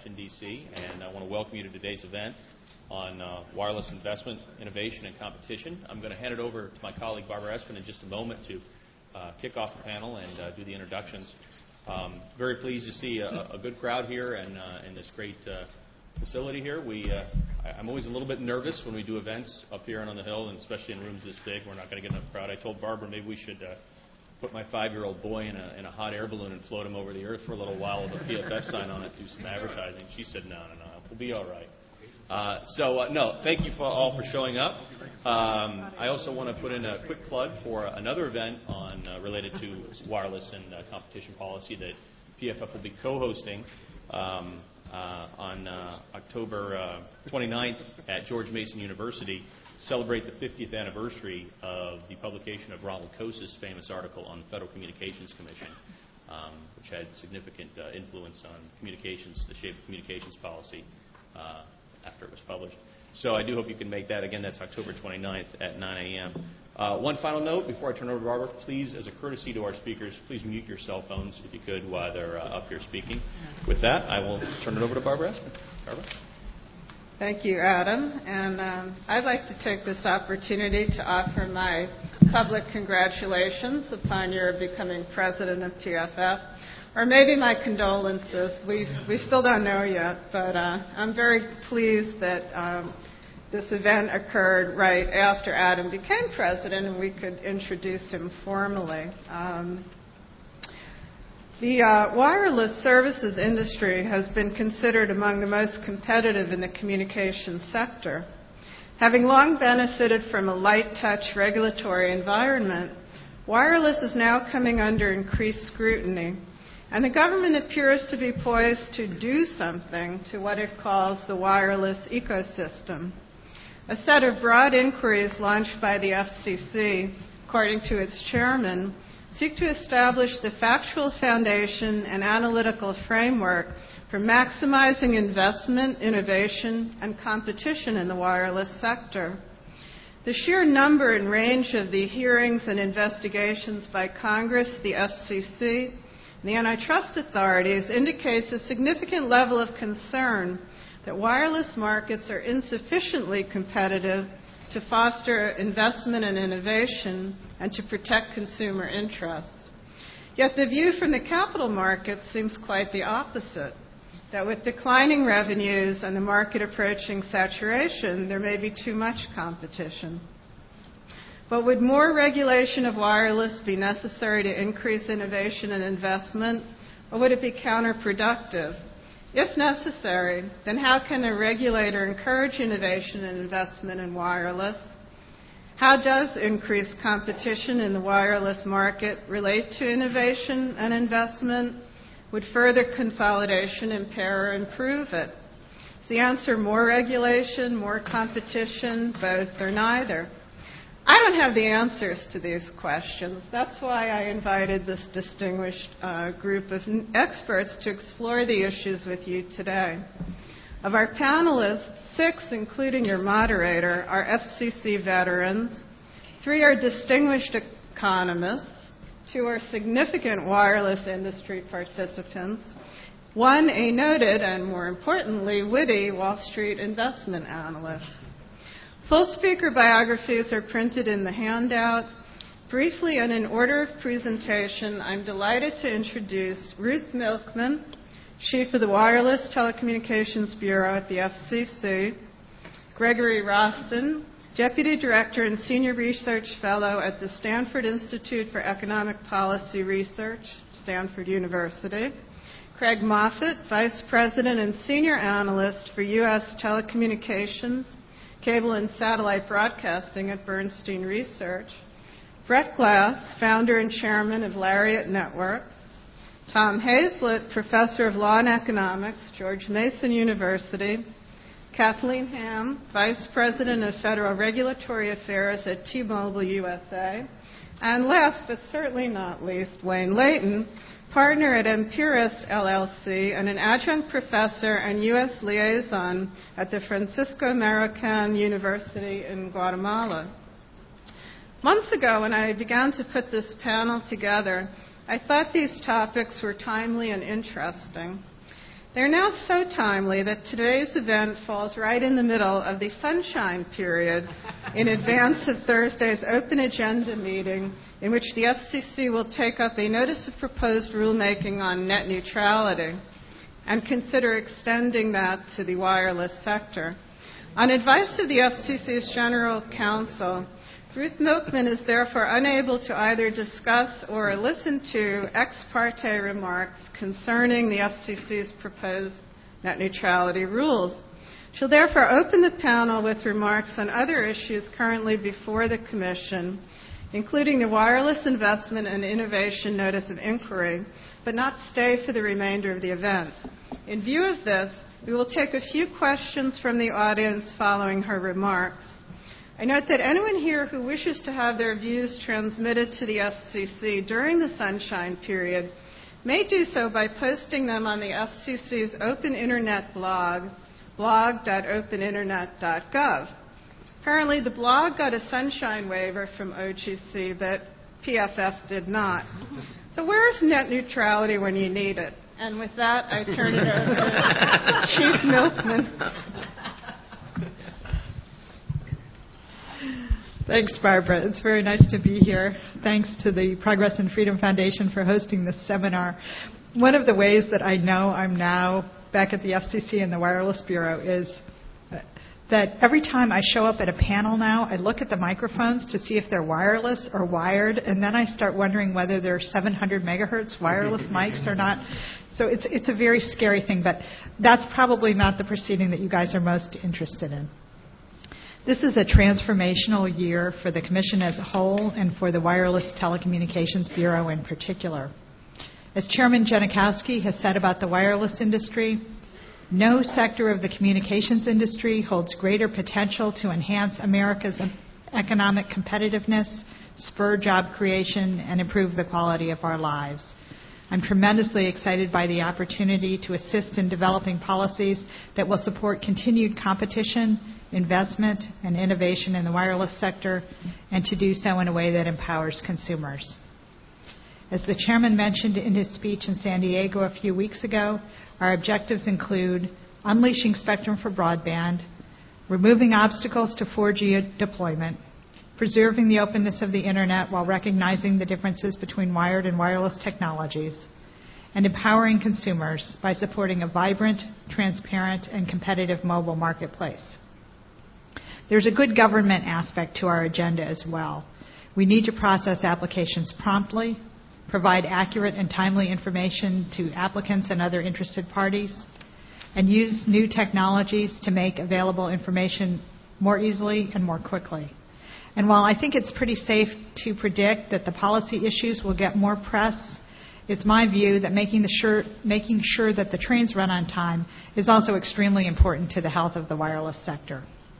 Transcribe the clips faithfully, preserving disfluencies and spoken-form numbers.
Washington, D C, and I want to welcome you to today's event on uh, wireless investment, innovation, and competition. I'm going to hand it over to my colleague Barbara Espin in just a moment to uh, kick off the panel and uh, do the introductions. Um, very pleased to see a, a good crowd here and uh, in this great uh, facility here. We, uh, I, I'm always a little bit nervous when we do events up here and on the Hill, and especially in rooms this big. We're not going to get enough crowd. I told Barbara maybe we should uh, put my five-year-old boy in a, in a hot air balloon and float him over the earth for a little while with a P F F sign on it, do some advertising. She said, no, no, no, we'll be all right. Uh, so, uh, no, thank you for all for showing up. Um, I also want to put in a quick plug for another event on uh, related to wireless and uh, competition policy that P F F will be co-hosting um, uh, on uh, October uh, twenty-ninth at George Mason University. Celebrate the fiftieth anniversary of the publication of Ronald Coase's famous article on the Federal Communications Commission, um, which had significant uh, influence on communications, the shape of communications policy uh, after it was published. So I do hope you can make that. Again, that's October twenty-ninth at nine a.m. Uh, one final note before I turn over to Barbara, please, as a courtesy to our speakers, please mute your cell phones if you could while they're uh, up here speaking. With that, I will turn it over to Barbara Espin. Barbara? Thank you, Adam. And um, I'd like to take this opportunity to offer my public congratulations upon your becoming president of P F F, or maybe my condolences. We we still don't know yet, but uh, I'm very pleased that um, this event occurred right after Adam became president and we could introduce him formally. Um, The uh, wireless services industry has been considered among the most competitive in the communications sector. Having long benefited from a light-touch regulatory environment, wireless is now coming under increased scrutiny, and the government appears to be poised to do something to what it calls the wireless ecosystem. A set of broad inquiries launched by the F C C, according to its chairman, seek to establish the factual foundation and analytical framework for maximizing investment, innovation, and competition in the wireless sector. The sheer number and range of the hearings and investigations by Congress, the F C C, and the antitrust authorities indicates a significant level of concern that wireless markets are insufficiently competitive to foster investment and innovation and to protect consumer interests. Yet the view from the capital markets seems quite the opposite, that with declining revenues and the market approaching saturation, there may be too much competition. But would more regulation of wireless be necessary to increase innovation and investment, or would it be counterproductive? If necessary, then how can a regulator encourage innovation and investment in wireless? How does increased competition in the wireless market relate to innovation and investment? Would further consolidation impair or improve it? Is the answer more regulation, more competition, both, or neither? I don't have the answers to these questions. That's why I invited this distinguished uh, group of experts to explore the issues with you today. Of our panelists, six, including your moderator, are F C C veterans, three are distinguished economists, two are significant wireless industry participants, one a noted and, more importantly, witty Wall Street investment analyst. Full speaker biographies are printed in the handout. Briefly and in order of presentation, I'm delighted to introduce Ruth Milkman, Chief of the Wireless Telecommunications Bureau at the F C C, Gregory Roston, Deputy Director and Senior Research Fellow at the Stanford Institute for Economic Policy Research, Stanford University, Craig Moffett, Vice President and Senior Analyst for U S Telecommunications, Cable and Satellite Broadcasting at Bernstein Research, Brett Glass, Founder and Chairman of Lariat Networks, Tom Hazlett, Professor of Law and Economics, George Mason University, Kathleen Ham, Vice President of Federal Regulatory Affairs at T-Mobile U S A, and last but certainly not least, Wayne Layton, partner at Empiris, L L C, and an adjunct professor and U S liaison at the Francisco Marroquin University in Guatemala. Months ago, when I began to put this panel together, I thought these topics were timely and interesting. They're now so timely that today's event falls right in the middle of the sunshine period in advance of Thursday's open agenda meeting, in which the F C C will take up a notice of proposed rulemaking on net neutrality and consider extending that to the wireless sector. On advice of the F C C's General Counsel, Ruth Milkman is therefore unable to either discuss or listen to ex parte remarks concerning the F C C's proposed net neutrality rules. She'll therefore open the panel with remarks on other issues currently before the Commission, including the Wireless Investment and Innovation Notice of Inquiry, but not stay for the remainder of the event. In view of this, we will take a few questions from the audience following her remarks. I note that anyone here who wishes to have their views transmitted to the F C C during the sunshine period may do so by posting them on the F C C's Open Internet blog, blog dot open internet dot gov. Apparently, the blog got a sunshine waiver from O G C, but P F F did not. So where's net neutrality when you need it? And with that, I turn it over to Chief Milkman. Thanks, Barbara. It's very nice to be here. Thanks to the Progress and Freedom Foundation for hosting this seminar. One of the ways that I know I'm now back at the F C C and the Wireless Bureau is that every time I show up at a panel now, I look at the microphones to see if they're wireless or wired, and then I start wondering whether they're seven hundred megahertz wireless mics or not. So it's it's a very scary thing, but that's probably not the proceeding that you guys are most interested in. This is a transformational year for the Commission as a whole and for the Wireless Telecommunications Bureau in particular. As Chairman Janikowski has said about the wireless industry, no sector of the communications industry holds greater potential to enhance America's economic competitiveness, spur job creation, and improve the quality of our lives. I'm tremendously excited by the opportunity to assist in developing policies that will support continued competition, investment, and innovation in the wireless sector, and to do so in a way that empowers consumers. As the chairman mentioned in his speech in San Diego a few weeks ago, our objectives include unleashing spectrum for broadband, removing obstacles to four G deployment, preserving the openness of the Internet while recognizing the differences between wired and wireless technologies, and empowering consumers by supporting a vibrant, transparent, and competitive mobile marketplace. There's a good government aspect to our agenda as well. We need to process applications promptly, provide accurate and timely information to applicants and other interested parties, and use new technologies to make available information more easily and more quickly. And while I think it's pretty safe to predict that the policy issues will get more press, it's my view that making, the sure, making sure that the trains run on time is also extremely important to the health of the wireless sector.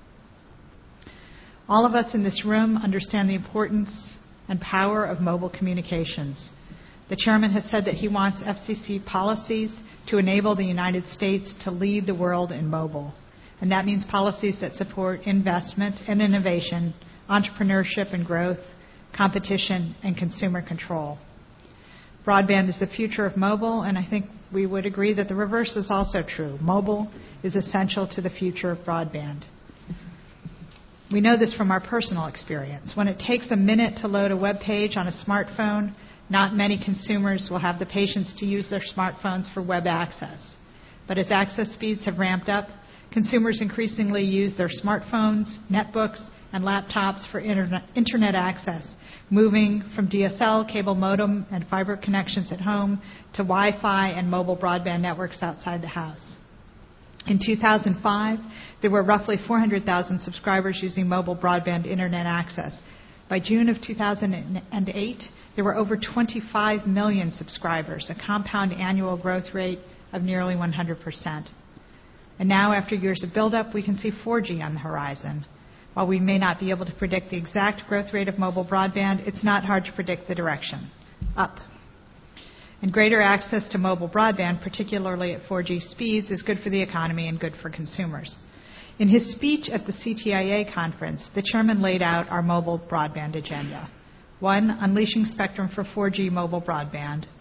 All of us in this room understand the importance and power of mobile communications. The chairman has said that he wants F C C policies to enable the United States to lead the world in mobile. And that means policies that support investment and innovation, entrepreneurship and growth, competition, and consumer control. Broadband is the future of mobile, and I think we would agree that the reverse is also true. Mobile is essential to the future of broadband. We know this from our personal experience. When it takes a minute to load a web page on a smartphone, not many consumers will have the patience to use their smartphones for web access. But as access speeds have ramped up, consumers increasingly use their smartphones, netbooks, and laptops for internet, internet access, moving from D S L, cable modem, and fiber connections at home to Wi-Fi and mobile broadband networks outside the house. In two thousand five, there were roughly four hundred thousand subscribers using mobile broadband internet access. By June of two thousand eight, there were over twenty-five million subscribers, a compound annual growth rate of nearly one hundred percent. And now, after years of buildup, we can see four G on the horizon. While we may not be able to predict the exact growth rate of mobile broadband, it's not hard to predict the direction, up. And greater access to mobile broadband, particularly at four G speeds, is good for the economy and good for consumers. In his speech at the C T I A conference, the chairman laid out our mobile broadband agenda. One, unleashing spectrum for four G mobile broadband.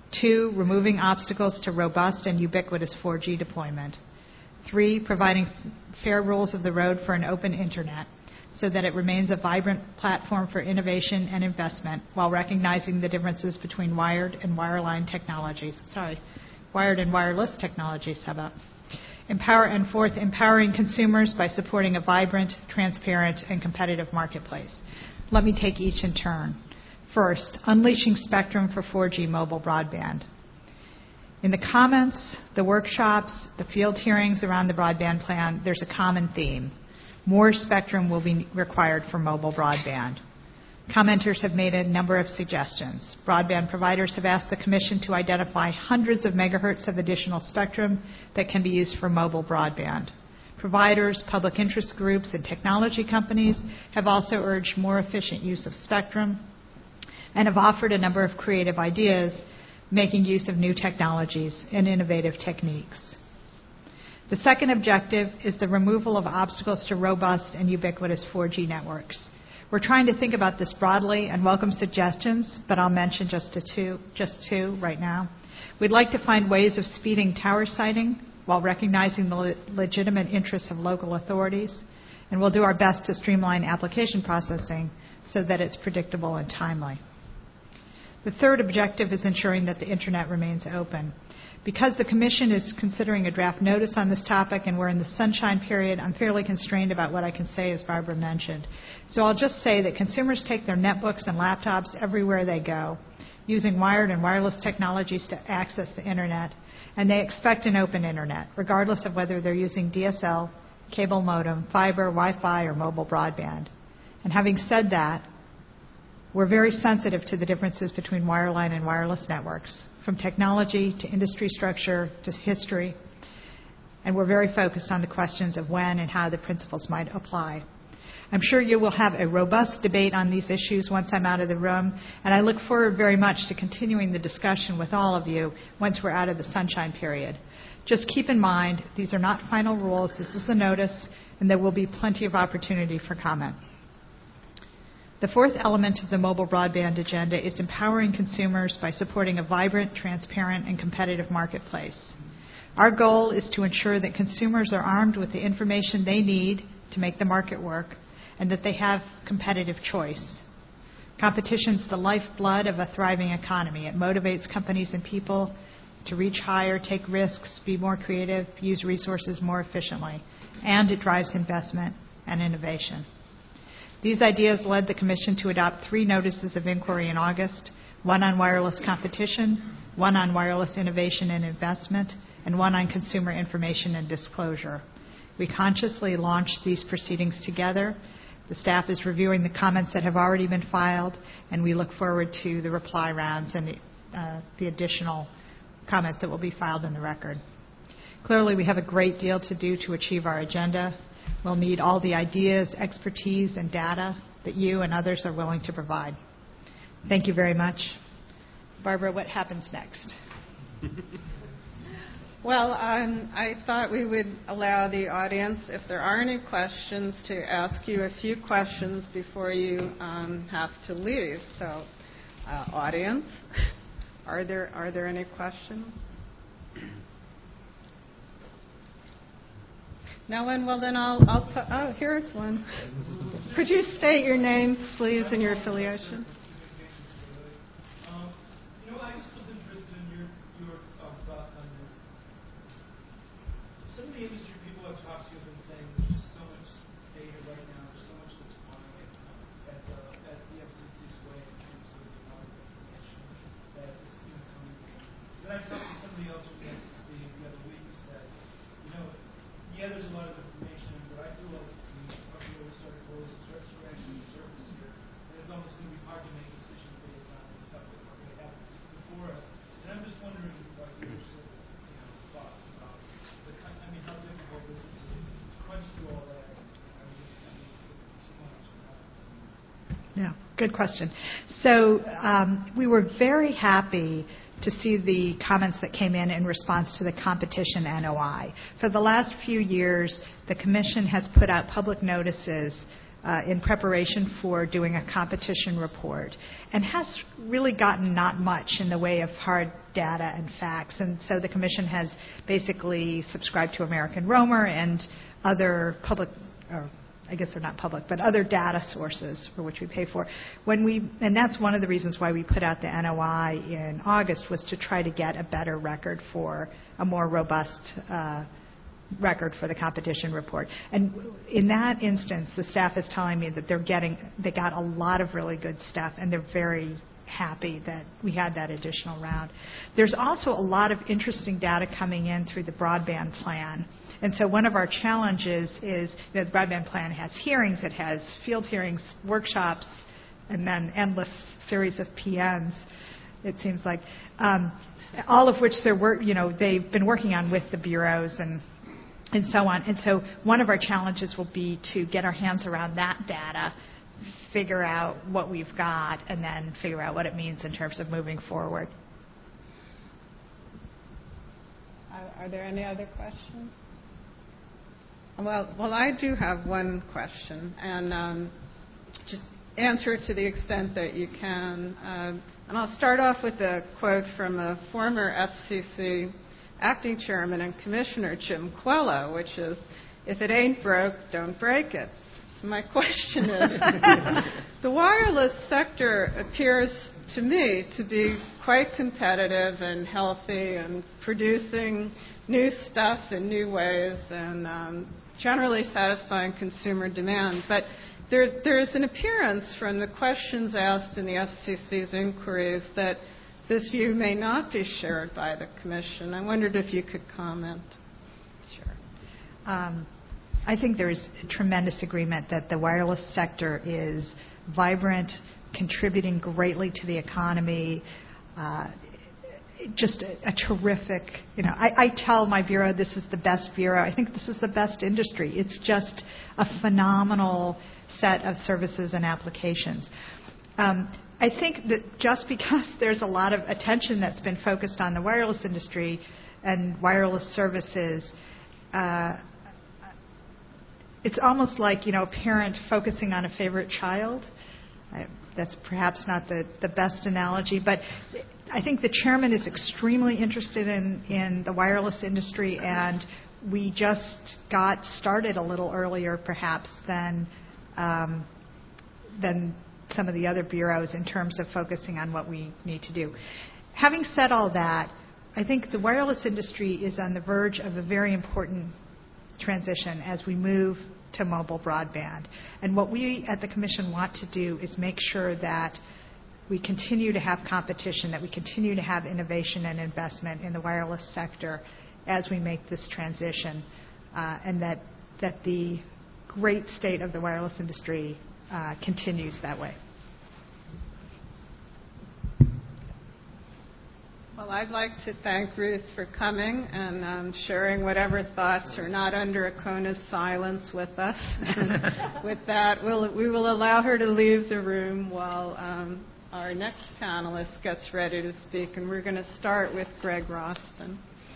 Two, removing obstacles to robust and ubiquitous four G deployment. Three, providing fair rules of the road for an open internet so that it remains a vibrant platform for innovation and investment while recognizing the differences between wired and wireline technologies. Sorry, wired and wireless technologies, how about? Empower, and fourth, empowering consumers by supporting a vibrant, transparent, and competitive marketplace. Let me take each in turn. First, unleashing spectrum for four G mobile broadband. In the comments, the workshops, the field hearings around the broadband plan, there's a common theme. More spectrum will be required for mobile broadband. Commenters have made a number of suggestions. Broadband providers have asked the Commission to identify hundreds of megahertz of additional spectrum that can be used for mobile broadband. Providers, public interest groups, and technology companies have also urged more efficient use of spectrum and have offered a number of creative ideas making use of new technologies and innovative techniques. The second objective is the removal of obstacles to robust and ubiquitous four G networks. We're trying to think about this broadly and welcome suggestions, but I'll mention just, a two, just two right now. We'd like to find ways of speeding tower siting while recognizing the le- legitimate interests of local authorities, and we'll do our best to streamline application processing so that it's predictable and timely. The third objective is ensuring that the Internet remains open. Because the Commission is considering a draft notice on this topic and we're in the sunshine period, I'm fairly constrained about what I can say, as Barbara mentioned. So I'll just say that consumers take their netbooks and laptops everywhere they go, using wired and wireless technologies to access the Internet, and they expect an open Internet, regardless of whether they're using D S L, cable modem, fiber, Wi-Fi, or mobile broadband. And having said that, we're very sensitive to the differences between wireline and wireless networks, from technology to industry structure to history, and we're very focused on the questions of when and how the principles might apply. I'm sure you will have a robust debate on these issues once I'm out of the room, and I look forward very much to continuing the discussion with all of you once we're out of the sunshine period. Just keep in mind, these are not final rules. This is a notice, and there will be plenty of opportunity for comment. The fourth element of the mobile broadband agenda is empowering consumers by supporting a vibrant, transparent, and competitive marketplace. Our goal is to ensure that consumers are armed with the information they need to make the market work and that they have competitive choice. Competition is the lifeblood of a thriving economy. It motivates companies and people to reach higher, take risks, be more creative, use resources more efficiently, and it drives investment and innovation. These ideas led the Commission to adopt three notices of inquiry in August, one on wireless competition, one on wireless innovation and investment, and one on consumer information and disclosure. We consciously launched these proceedings together. The staff is reviewing the comments that have already been filed, and we look forward to the reply rounds and the, uh, the additional comments that will be filed in the record. Clearly, we have a great deal to do to achieve our agenda. We'll need all the ideas, expertise, and data that you and others are willing to provide. Thank you very much. Barbara, what happens next? Well, um, I thought we would allow the audience, if there are any questions, to ask you a few questions before you um, have to leave. So, uh, audience, are there are there any questions? No one? Well, then I'll, I'll put, oh, here's one. Could you state your name, please, and your affiliation? Um, you know, I just was interested in your, your uh, thoughts on this. Some of the industry people I've talked to have been saying there's just so much data right now, there's so much that's flying at, uh, at, the, at the F C C's way in terms of the amount of information that is incoming. Then I talked to somebody else from the F C C the other week who said, you know, yeah, there's a lot of information, but I feel like we are going to start close, start scratching the surface here, and it's almost going to be hard to make decisions based on the stuff that we're going to have before us. And I'm just wondering about your sort of, you know, thoughts about the, I mean, how difficult is it to crunch through all that, and I mean, I mean, too much. Yeah, good question. So um, we were very happy to see the comments that came in in response to the competition N O I. For the last few years, the Commission has put out public notices uh, in preparation for doing a competition report, and has really gotten not much in the way of hard data and facts. And so the Commission has basically subscribed to American Roamer and other public, or I guess they're not public, but other data sources for which we pay for. When we, and that's one of the reasons why we put out the N O I in August, was to try to get a better record for a more robust uh, record for the competition report. And in that instance, the staff is telling me that they're getting, they got a lot of really good stuff, and they're very happy that we had that additional round. There's also a lot of interesting data coming in through the broadband plan. And so one of our challenges is, you know, the broadband plan has hearings, it has field hearings, workshops, and then endless series of P Ns, it seems like, um, all of which they're work, you know, they've been working on with the bureaus and and so on. And so one of our challenges will be to get our hands around that data, figure out what we've got, and then figure out what it means in terms of moving forward. Are, are there any other questions? Well, well, I do have one question, and um, just answer it to the extent that you can. Uh, and I'll start off with a quote from a former F C C acting chairman and commissioner, Jim Quello, which is, "If it ain't broke, don't break it." So my question is, the wireless sector appears to me to be quite competitive and healthy and producing new stuff in new ways and um, generally satisfying consumer demand. But there, there is an appearance from the questions asked in the F C C's inquiries that this view may not be shared by the Commission. I wondered if you could comment. Sure. Um, I think there's tremendous agreement that the wireless sector is vibrant, contributing greatly to the economy, uh, just a, a terrific, you know, I, I tell my bureau this is the best bureau. I think this is the best industry. It's just a phenomenal set of services and applications. Um, I think that just because there's a lot of attention that's been focused on the wireless industry and wireless services, uh, it's almost like, you know, a parent focusing on a favorite child. I, that's perhaps not the, the best analogy, but I think the chairman is extremely interested in, in the wireless industry, and we just got started a little earlier perhaps than um, than some of the other bureaus in terms of focusing on what we need to do. Having said all that, I think the wireless industry is on the verge of a very important transition as we move to mobile broadband. And what we at the Commission want to do is make sure that we continue to have competition, that we continue to have innovation and investment in the wireless sector as we make this transition, uh, and that, that the great state of the wireless industry uh, continues that way. Well, I'd like to thank Ruth for coming and um, sharing whatever thoughts are not under Acona's silence with us. With that, we'll, we will allow her to leave the room while um, our next panelist gets ready to speak, and we're going to start with Greg Roston.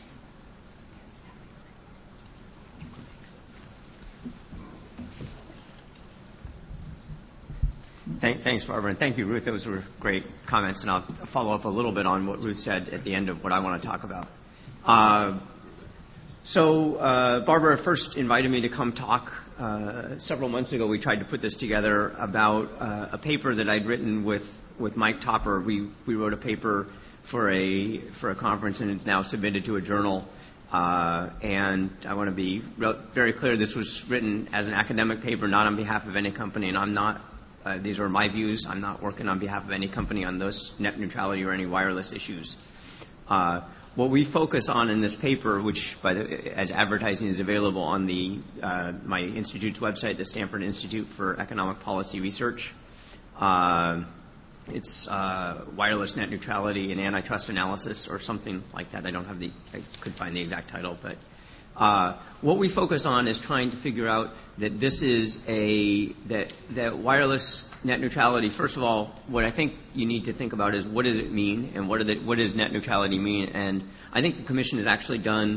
Thank, thanks, Barbara, and thank you, Ruth. Those were great comments, and I'll follow up a little bit on what Ruth said at the end of what I want to talk about. Uh, so uh, Barbara first invited me to come talk uh, several months ago. We tried to put this together about uh, a paper that I'd written with, with Mike Topper. We, we wrote a paper for a, for a conference, and it's now submitted to a journal. Uh, and I want to be re- very clear, this was written as an academic paper, not on behalf of any company, and I'm not Uh, these are my views. I'm not working on behalf of any company on those net neutrality or any wireless issues. Uh, what we focus on in this paper, which by the, as advertising is available on the uh, my institute's website, the Stanford Institute for Economic Policy Research, uh, it's uh, wireless net neutrality and antitrust analysis or something like that. I don't have the, I could find the exact title, but Uh, what we focus on is trying to figure out that this is a, that, that wireless net neutrality, first of all, what I think you need to think about is what does it mean and what, are the, what does net neutrality mean? And I think the Commission has actually done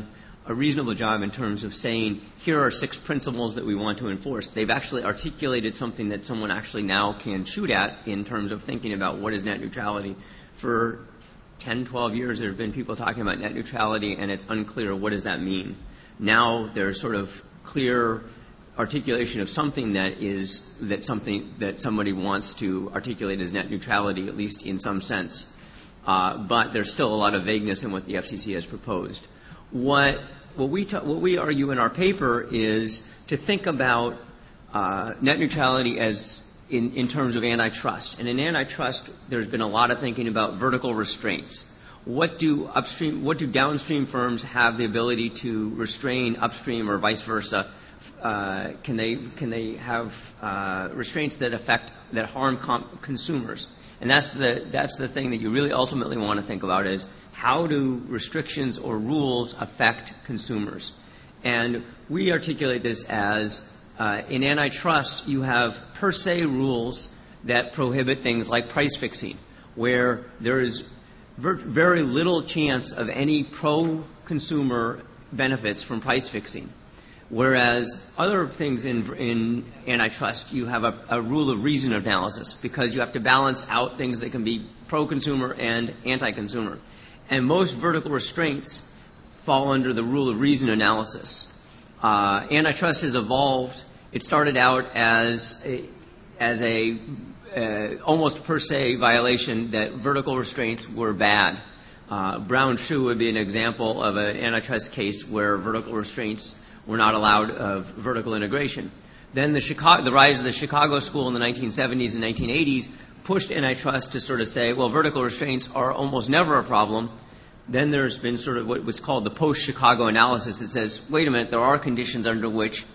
a reasonable job in terms of saying, here are six principles that we want to enforce. They've actually articulated something that someone actually now can shoot at in terms of thinking about what is net neutrality. For ten, twelve years, there have been people talking about net neutrality, and it's unclear what does that mean. Now there's sort of clear articulation of something that is that something that somebody wants to articulate as net neutrality, at least in some sense. Uh, but there's still a lot of vagueness in what the F C C has proposed. What what we ta- what we argue in our paper is to think about uh, net neutrality as in, in terms of antitrust. And in antitrust, there's been a lot of thinking about vertical restraints. What do upstream, what do downstream firms have the ability to restrain upstream or vice versa? Uh, can they can they have uh, restraints that affect that harm com- consumers? And that's the that's the thing that you really ultimately want to think about is how do restrictions or rules affect consumers? And we articulate this as uh, in antitrust you have per se rules that prohibit things like price fixing, where there is ver- very little chance of any pro-consumer benefits from price fixing. Whereas other things in, in antitrust, you have a, a rule of reason analysis because you have to balance out things that can be pro-consumer and anti-consumer. And most vertical restraints fall under the rule of reason analysis. Uh, antitrust has evolved. It started out as a, as a uh, almost per se violation that vertical restraints were bad. Uh, Brown Shoe would be an example of an antitrust case where vertical restraints were not allowed of vertical integration. Then the, Chicago, the rise of the Chicago School in the nineteen seventies and nineteen eighties pushed antitrust to sort of say, well, vertical restraints are almost never a problem. Then there's been sort of what was called the post-Chicago analysis that says, wait a minute, there are conditions under which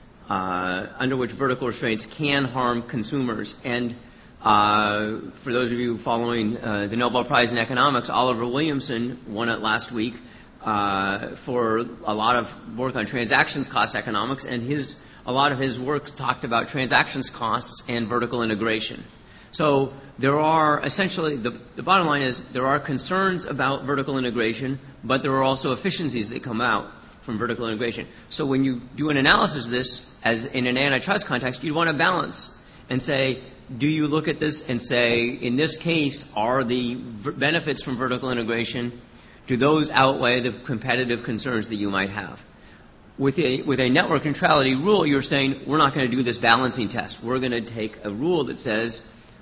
uh, under which vertical restraints can harm consumers. And uh, for those of you following uh, the Nobel Prize in Economics, Oliver Williamson won it last week uh, for a lot of work on transactions cost economics, and his a lot of his work talked about transactions costs and vertical integration. So there are essentially, the, the bottom line is there are concerns about vertical integration, but there are also efficiencies that come out from vertical integration. So when you do an analysis of this, as in an antitrust context, you'd want to balance and say, do you look at this and say, in this case, are the v- benefits from vertical integration, do those outweigh the competitive concerns that you might have? With a, with a network neutrality rule, you're saying, we're not going to do this balancing test. We're going to take a rule that says,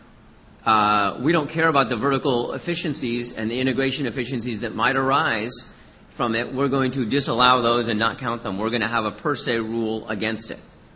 Uh, we don't care about the vertical efficiencies and the integration efficiencies that might arise from it. We're going to disallow those and not count them. We're going to have a per se rule against it.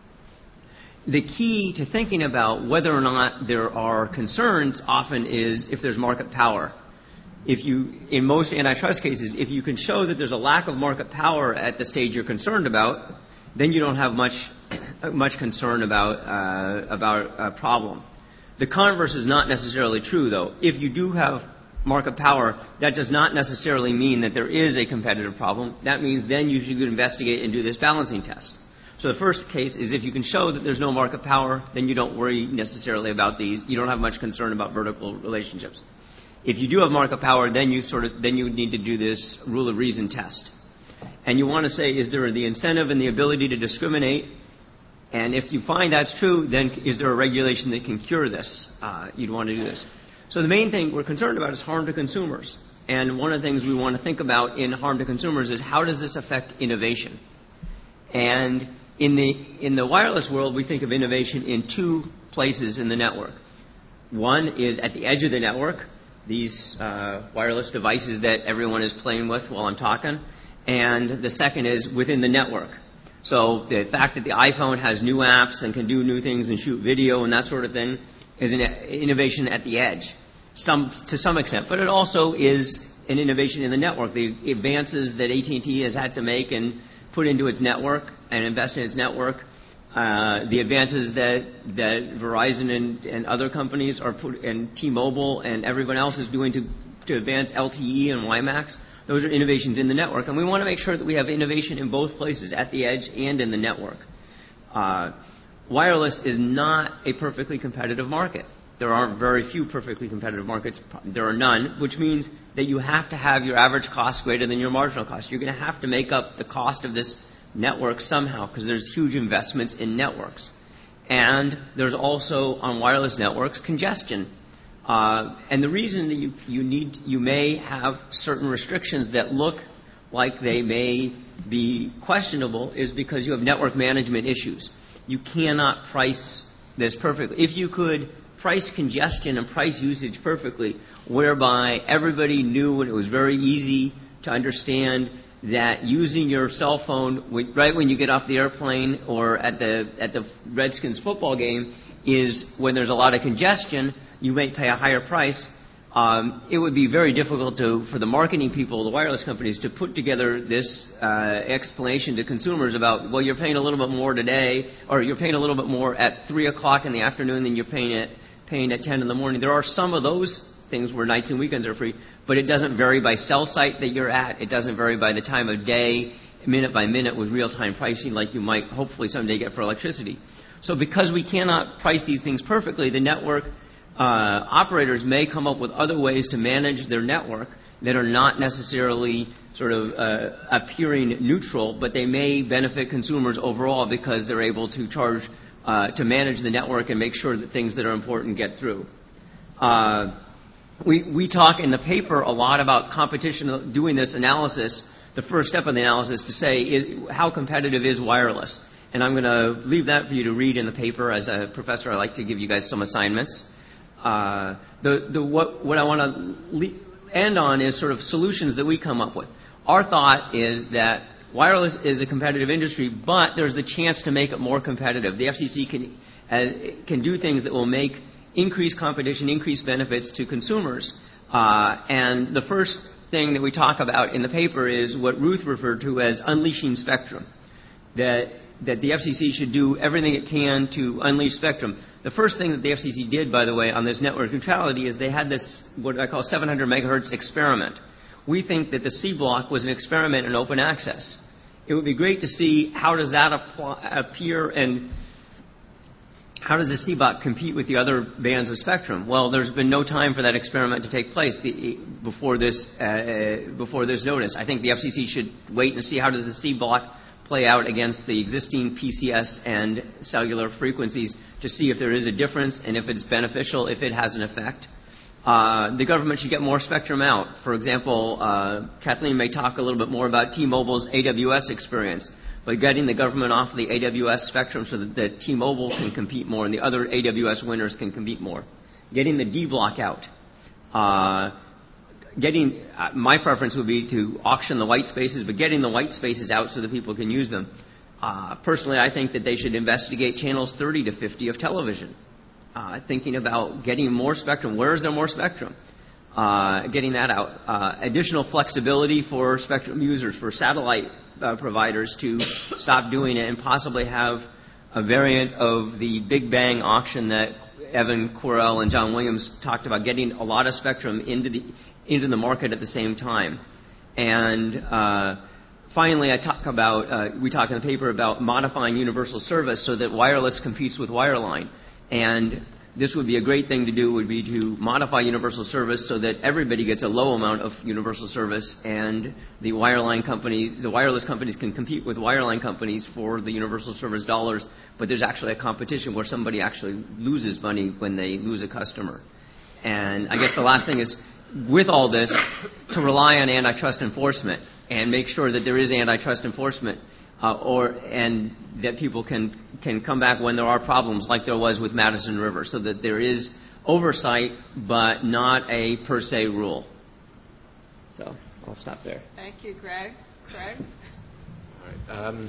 The key to thinking about whether or not there are concerns often is if there's market power. If you, in most antitrust cases, if you can show that there's a lack of market power at the stage you're concerned about, then you don't have much, much concern about, uh, about a problem. The converse is not necessarily true, though. If you do have market power, that does not necessarily mean that there is a competitive problem. That means then you should investigate and do this balancing test. So the first case is if you can show that there's no market power, then you don't worry necessarily about these. You don't have much concern about vertical relationships. If you do have market power, then you sort of then you need to do this rule of reason test. And you want to say, is there the incentive and the ability to discriminate? And if you find that's true, then is there a regulation that can cure this? Uh, you'd want to do this. So the main thing we're concerned about is harm to consumers. And one of the things we want to think about in harm to consumers is how does this affect innovation? And in the in the wireless world, we think of innovation in two places in the network. One is at the edge of the network, these uh, wireless devices that everyone is playing with while I'm talking. And the second is within the network. So the fact that the iPhone has new apps and can do new things and shoot video and that sort of thing is an innovation at the edge, some to some extent. But it also is an innovation in the network. The advances that A T and T has had to make and put into its network and invest in its network, uh, the advances that that Verizon and, and other companies are put, and T-Mobile and everyone else is doing to to advance L T E and WiMAX. Those are innovations in the network, and we want to make sure that we have innovation in both places, at the edge and in the network. Uh, wireless is not a perfectly competitive market. There are very few perfectly competitive markets. There are none, which means that you have to have your average cost greater than your marginal cost. You're going to have to make up the cost of this network somehow because there's huge investments in networks. And there's also, on wireless networks, congestion. Uh, and the reason that you, you need, you may have certain restrictions that look like they may be questionable is because you have network management issues. You cannot price this perfectly. If you could price congestion and price usage perfectly, whereby everybody knew and it was very easy to understand that using your cell phone right when you get off the airplane or at the at the Redskins football game is when there's a lot of congestion, you may pay a higher price. Um, it would be very difficult to, for the marketing people, the wireless companies, to put together this uh, explanation to consumers about, well, you're paying a little bit more today, or you're paying a little bit more at three o'clock in the afternoon than you're paying at paying at ten in the morning. There are some of those things where nights and weekends are free, but it doesn't vary by cell site that you're at. It doesn't vary by the time of day, minute by minute with real-time pricing like you might hopefully someday get for electricity. So because we cannot price these things perfectly, the network uh, operators may come up with other ways to manage their network that are not necessarily sort of uh, appearing neutral, but they may benefit consumers overall because they're able to charge, uh, to manage the network and make sure that things that are important get through. Uh, We, we talk in the paper a lot about competition, doing this analysis, the first step of the analysis to say is, how competitive is wireless? And I'm going to leave that for you to read in the paper. As a professor, I like to give you guys some assignments. Uh, the, the, what, what I want to le- end on is sort of solutions that we come up with. Our thought is that wireless is a competitive industry, but there's the chance to make it more competitive. The F C C can, uh, can do things that will make increase competition, increase benefits to consumers. Uh, and the first thing that we talk about in the paper is what Ruth referred to as unleashing spectrum. That, that the F C C should do everything it can to unleash spectrum. The first thing that the F C C did, by the way, on this network neutrality is they had this, what I call seven hundred megahertz experiment. We think that the C block was an experiment in open access. It would be great to see how does that apply, appear and how does the C block compete with the other bands of spectrum? Well, there's been no time for that experiment to take place the, before this uh, before this notice. I think the F C C should wait and see how does the C block play out against the existing P C S and cellular frequencies to see if there is a difference and if it's beneficial, if it has an effect. Uh, the government should get more spectrum out. For example, uh, Kathleen may talk a little bit more about T-Mobile's A W S experience. But getting the government off the A W S spectrum so that the T-Mobile can compete more and the other A W S winners can compete more. Getting the D block out. Uh, getting, uh, my preference would be to auction the white spaces, but getting the white spaces out so that people can use them. Uh, personally, I think that they should investigate channels thirty to fifty of television. Uh, thinking about getting more spectrum. Where is there more spectrum? Uh, getting that out. Uh, additional flexibility for spectrum users, for satellite Uh, providers to stop doing it and possibly have a variant of the Big Bang auction that Evan Correll and John Williams talked about, getting a lot of spectrum into the into the market at the same time. And uh, finally, I talk about uh, we talk in the paper about modifying universal service so that wireless competes with wireline. And this would be a great thing to do, would be to modify universal service so that everybody gets a low amount of universal service and the wireline companies, the wireless companies can compete with wireline companies for the universal service dollars, but there's actually a competition where somebody actually loses money when they lose a customer. And I guess the last thing is, with all this, to rely on antitrust enforcement and make sure that there is antitrust enforcement. Uh, or and that people can can come back when there are problems, like there was with Madison River, so that there is oversight, but not a per se rule. So I'll stop there. Thank you, Greg. Craig? All right. Um,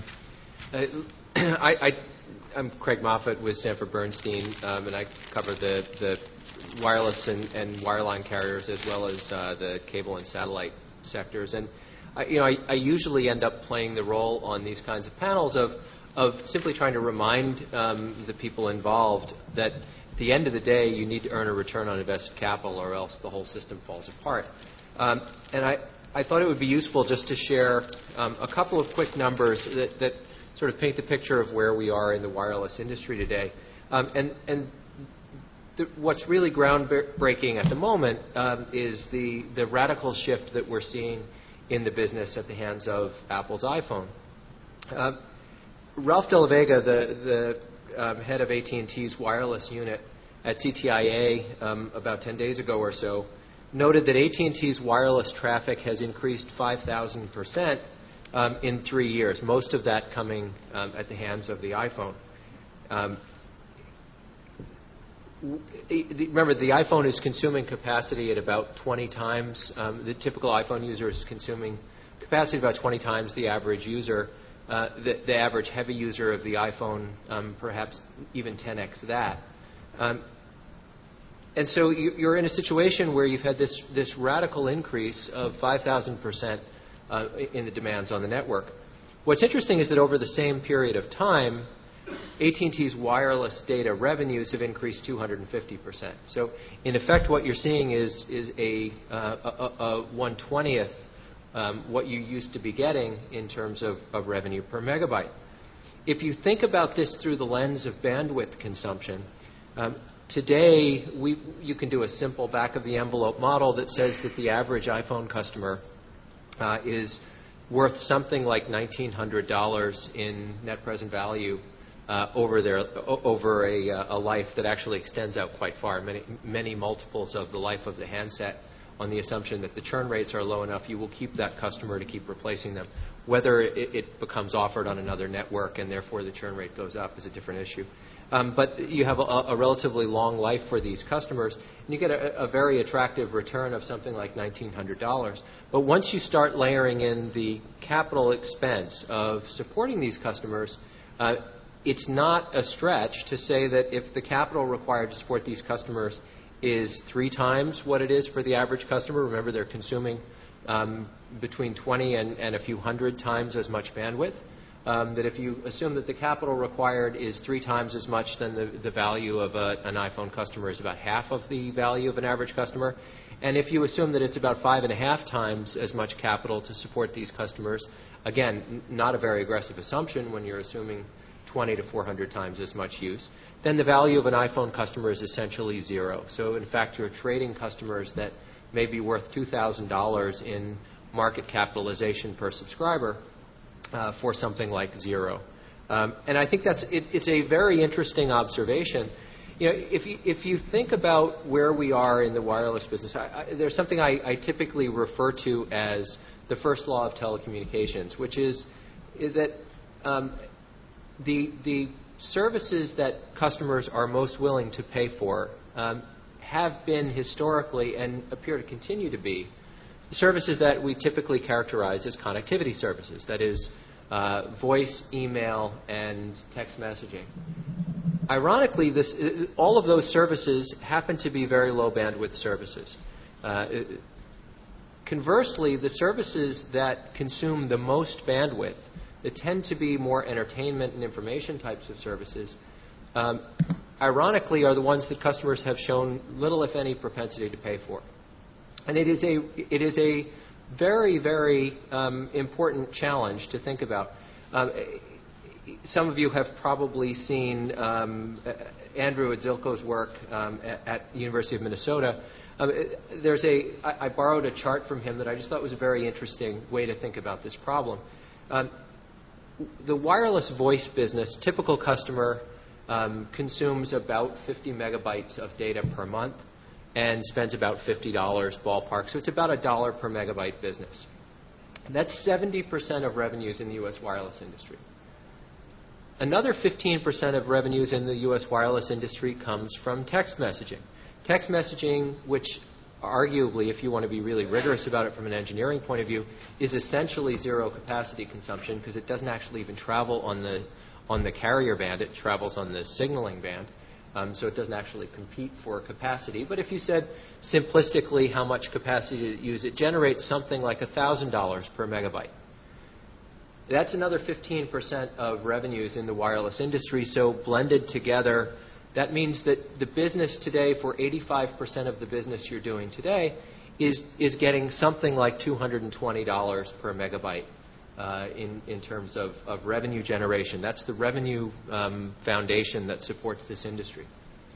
I, I, I'm Craig Moffat with Sanford Bernstein, um, and I cover the, the wireless and, and wireline carriers as well as uh, the cable and satellite sectors. And I, you know, I, I usually end up playing the role on these kinds of panels of, of simply trying to remind um, the people involved that at the end of the day, you need to earn a return on invested capital or else the whole system falls apart. Um, and I, I thought it would be useful just to share um, a couple of quick numbers that, that sort of paint the picture of where we are in the wireless industry today. Um, and, and the, what's really groundbreaking at the moment um, is the, the radical shift that we're seeing in the business at the hands of Apple's iPhone. Uh, Ralph De La Vega, the, the um, head of A T and T's wireless unit at C T I A um, about ten days ago or so, noted that A T and T's wireless traffic has increased five thousand percent um, in three years, most of that coming um, at the hands of the iPhone. Um, Remember, the iPhone is consuming capacity at about twenty times. Um, the typical iPhone user is consuming capacity about twenty times the average user. Uh, the, the average heavy user of the iPhone, um, perhaps even ten x that. Um, and so you, you're in a situation where you've had this, this radical increase of five thousand percent uh, in the demands on the network. What's interesting is that over the same period of time, A T and T's wireless data revenues have increased two hundred fifty percent. So, in effect, what you're seeing is, is a, uh, a, a one twentieth um, what you used to be getting in terms of, of revenue per megabyte. If you think about this through the lens of bandwidth consumption, um, today we, you can do a simple back-of-the-envelope model that says that the average iPhone customer uh, is worth something like nineteen hundred dollars in net present value Uh, over their over a, a life that actually extends out quite far, many many multiples of the life of the handset, on the assumption that the churn rates are low enough, you will keep that customer to keep replacing them. Whether it, it becomes offered on another network and therefore the churn rate goes up is a different issue. Um, but you have a, a relatively long life for these customers, and you get a, a very attractive return of something like nineteen hundred dollars. But once you start layering in the capital expense of supporting these customers, uh, it's not a stretch to say that if the capital required to support these customers is three times what it is for the average customer, remember they're consuming um, between twenty and, and a few hundred times as much bandwidth, um, that if you assume that the capital required is three times as much, then the, the value of a, an iPhone customer is about half of the value of an average customer. And if you assume that it's about five and a half times as much capital to support these customers, again, n- not a very aggressive assumption when you're assuming twenty to four hundred times as much use, then the value of an iPhone customer is essentially zero. So, in fact, you're trading customers that may be worth two thousand dollars in market capitalization per subscriber uh, for something like zero. Um, and I think that's it, it's a very interesting observation. You know, if you, if you think about where we are in the wireless business, I, I, there's something I, I typically refer to as the first law of telecommunications, which is that um, The, the services that customers are most willing to pay for um, have been historically and appear to continue to be services that we typically characterize as connectivity services, that is, uh, voice, email, and text messaging. Ironically, this, all of those services happen to be very low bandwidth services. Uh, conversely, the services that consume the most bandwidth, that tend to be more entertainment and information types of services, um, ironically, are the ones that customers have shown little, if any, propensity to pay for. And it is a, it is a very, very um, important challenge to think about. Um, some of you have probably seen um, Andrew Adzilko's work um, at, at the University of Minnesota. Um, there's a, I, I borrowed a chart from him that I just thought was a very interesting way to think about this problem. Um, The wireless voice business, typical customer um, consumes about fifty megabytes of data per month and spends about fifty dollars ballpark. So it's about a dollar per megabyte business. That's seventy percent of revenues in the U S wireless industry. Another fifteen percent of revenues in the U S wireless industry comes from text messaging. Text messaging, which arguably, if you want to be really rigorous about it from an engineering point of view, is essentially zero capacity consumption because it doesn't actually even travel on the on the carrier band. It travels on the signaling band, um, so it doesn't actually compete for capacity. But if you said simplistically how much capacity to use, it generates something like one thousand dollars per megabyte. That's another fifteen percent of revenues in the wireless industry, so blended together, that means that the business today, for eighty-five percent of the business you're doing today, is is getting something like two hundred twenty dollars per megabyte uh, in, in terms of, of revenue generation. That's the revenue um, foundation that supports this industry.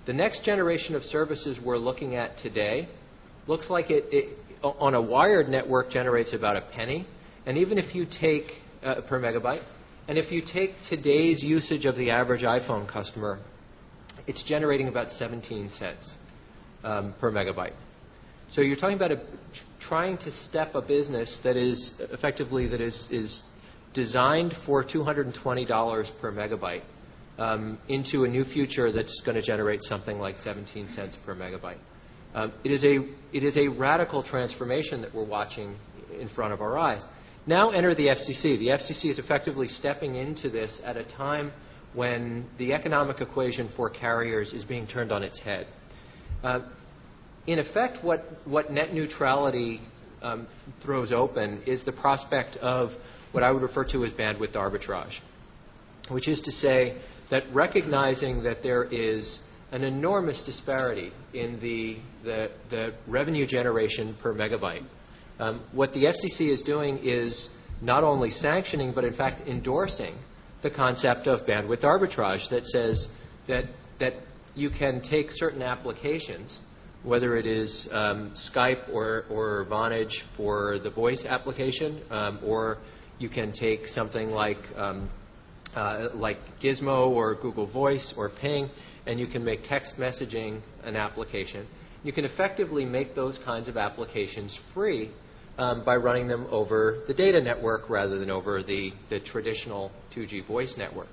The next generation of services we're looking at today looks like it, it on a wired network generates about a penny. And even if you take, uh, per megabyte, and if you take today's usage of the average iPhone customer, it's generating about seventeen cents um, per megabyte. So you're talking about a, trying to step a business that is effectively that is, is designed for two hundred twenty dollars per megabyte um, into a new future that's going to generate something like seventeen cents per megabyte. Um, it is a it is a radical transformation that we're watching in front of our eyes. Now enter the F C C. The F C C is effectively stepping into this at a time when the economic equation for carriers is being turned on its head. Uh, in effect, what, what net neutrality um, throws open is the prospect of what I would refer to as bandwidth arbitrage, which is to say that recognizing that there is an enormous disparity in the, the, the revenue generation per megabyte, um, what the F C C is doing is not only sanctioning, but in fact endorsing the concept of bandwidth arbitrage that says that, that you can take certain applications, whether it is um, Skype or, or Vonage for the voice application, um, or you can take something like, um, uh, like Gizmo or Google Voice or Ping, and you can make text messaging an application. You can effectively make those kinds of applications free um, by running them over the data network rather than over the, the traditional two G voice network.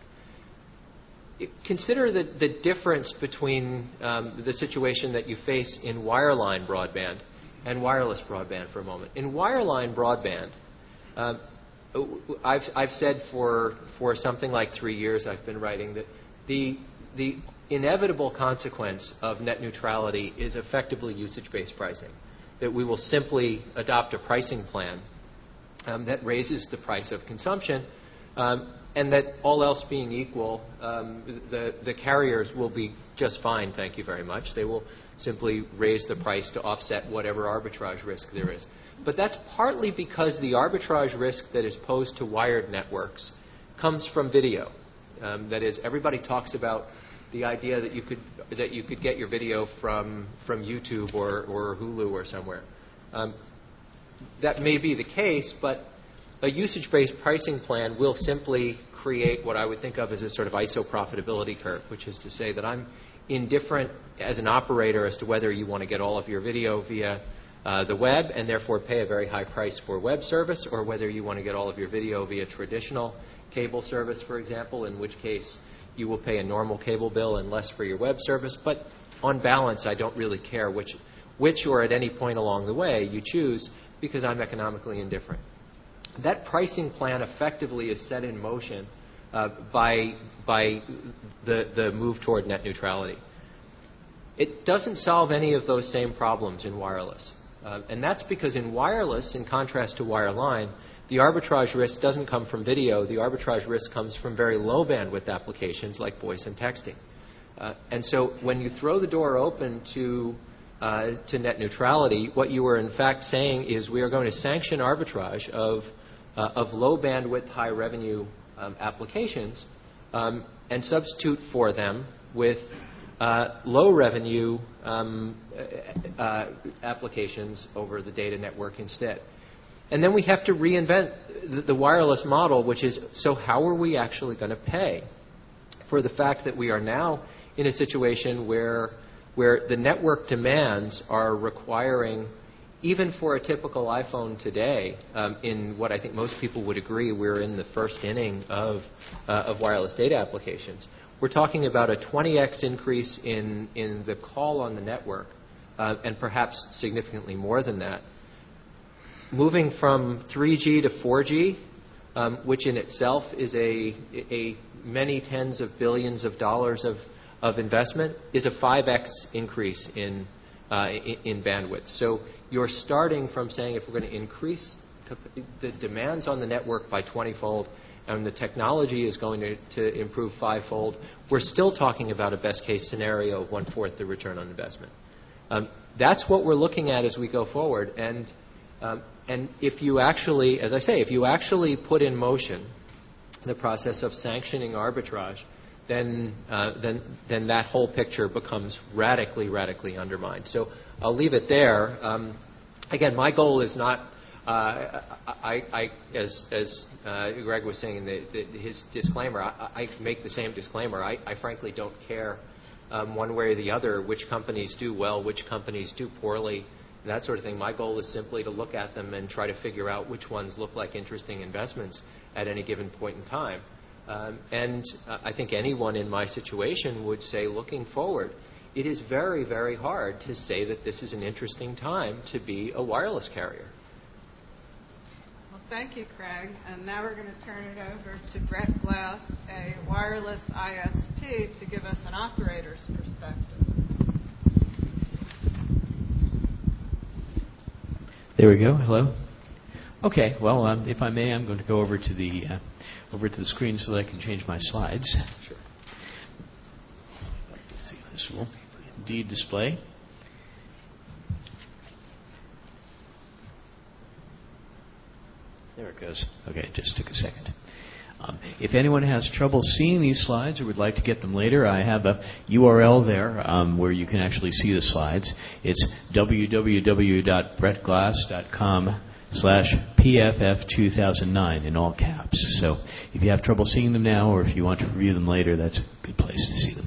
Consider the, the difference between um, the situation that you face in wireline broadband and wireless broadband for a moment. In wireline broadband, uh, I've, I've said for, for something like three years I've been writing that the, the inevitable consequence of net neutrality is effectively usage-based pricing, that we will simply adopt a pricing plan um, that raises the price of consumption, um, and that all else being equal, um, the, the carriers will be just fine, thank you very much. They will simply raise the price to offset whatever arbitrage risk there is. But that's partly because the arbitrage risk that is posed to wired networks comes from video. Um, that is, everybody talks about the idea that you could that you could get your video from from YouTube or, or Hulu or somewhere. Um, that may be the case, but a usage-based pricing plan will simply create what I would think of as a sort of I S O profitability curve, which is to say that I'm indifferent as an operator as to whether you want to get all of your video via uh, the web and therefore pay a very high price for web service, or whether you want to get all of your video via traditional cable service, for example, in which case you will pay a normal cable bill and less for your web service. But on balance, I don't really care which, which or at any point along the way you choose, because I'm economically indifferent. That pricing plan effectively is set in motion uh, by, by the, the move toward net neutrality. It doesn't solve any of those same problems in wireless. Uh, and that's because in wireless, in contrast to wireline, the arbitrage risk doesn't come from video. The arbitrage risk comes from very low bandwidth applications like voice and texting. Uh, and so when you throw the door open to Uh, to net neutrality, what you are in fact saying is we are going to sanction arbitrage of, uh, of low bandwidth, high revenue um, applications um, and substitute for them with uh, low revenue um, uh, applications over the data network instead. And then we have to reinvent the, the wireless model, which is, so how are we actually going to pay for the fact that we are now in a situation where where the network demands are requiring, even for a typical iPhone today, um, in what I think most people would agree we're in the first inning of, uh, of wireless data applications. We're talking about a twenty x increase in, in the call on the network, uh, and perhaps significantly more than that. Moving from three G to four G, um, which in itself is a, a many tens of billions of dollars of of investment, is a five x increase in, uh, in, in bandwidth. So you're starting from saying if we're going to increase the demands on the network by twenty-fold and the technology is going to, to improve five-fold, we're still talking about a best-case scenario of one-fourth the return on investment. Um, that's what we're looking at as we go forward. And, um, and if you actually, as I say, if you actually put in motion the process of sanctioning arbitrage, then, uh, then, then that whole picture becomes radically, radically undermined. So I'll leave it there. Um, again, my goal is not, uh, I, I, as, as uh, Greg was saying, the, the, his disclaimer, I, I make the same disclaimer. I, I frankly don't care um, one way or the other which companies do well, which companies do poorly, that sort of thing. My goal is simply to look at them and try to figure out which ones look like interesting investments at any given point in time. Um, and uh, I think anyone in my situation would say, looking forward, it is very, very hard to say that this is an interesting time to be a wireless carrier. Well, thank you, Craig. And now we're going to turn it over to Brett Glass, a wireless I S P, to give us an operator's perspective. There we go. Hello. Okay. Well, um, if I may, I'm going to go over to the uh, over to the screen so that I can change my slides. Sure. Let's see if this will indeed display. There it goes. Okay, it just took a second. Um, if anyone has trouble seeing these slides or would like to get them later, I have a U R L there um, where you can actually see the slides. It's w w w dot brett glass dot com slash P F F two thousand nine in all caps. So if you have trouble seeing them now or if you want to review them later, that's a good place to see them.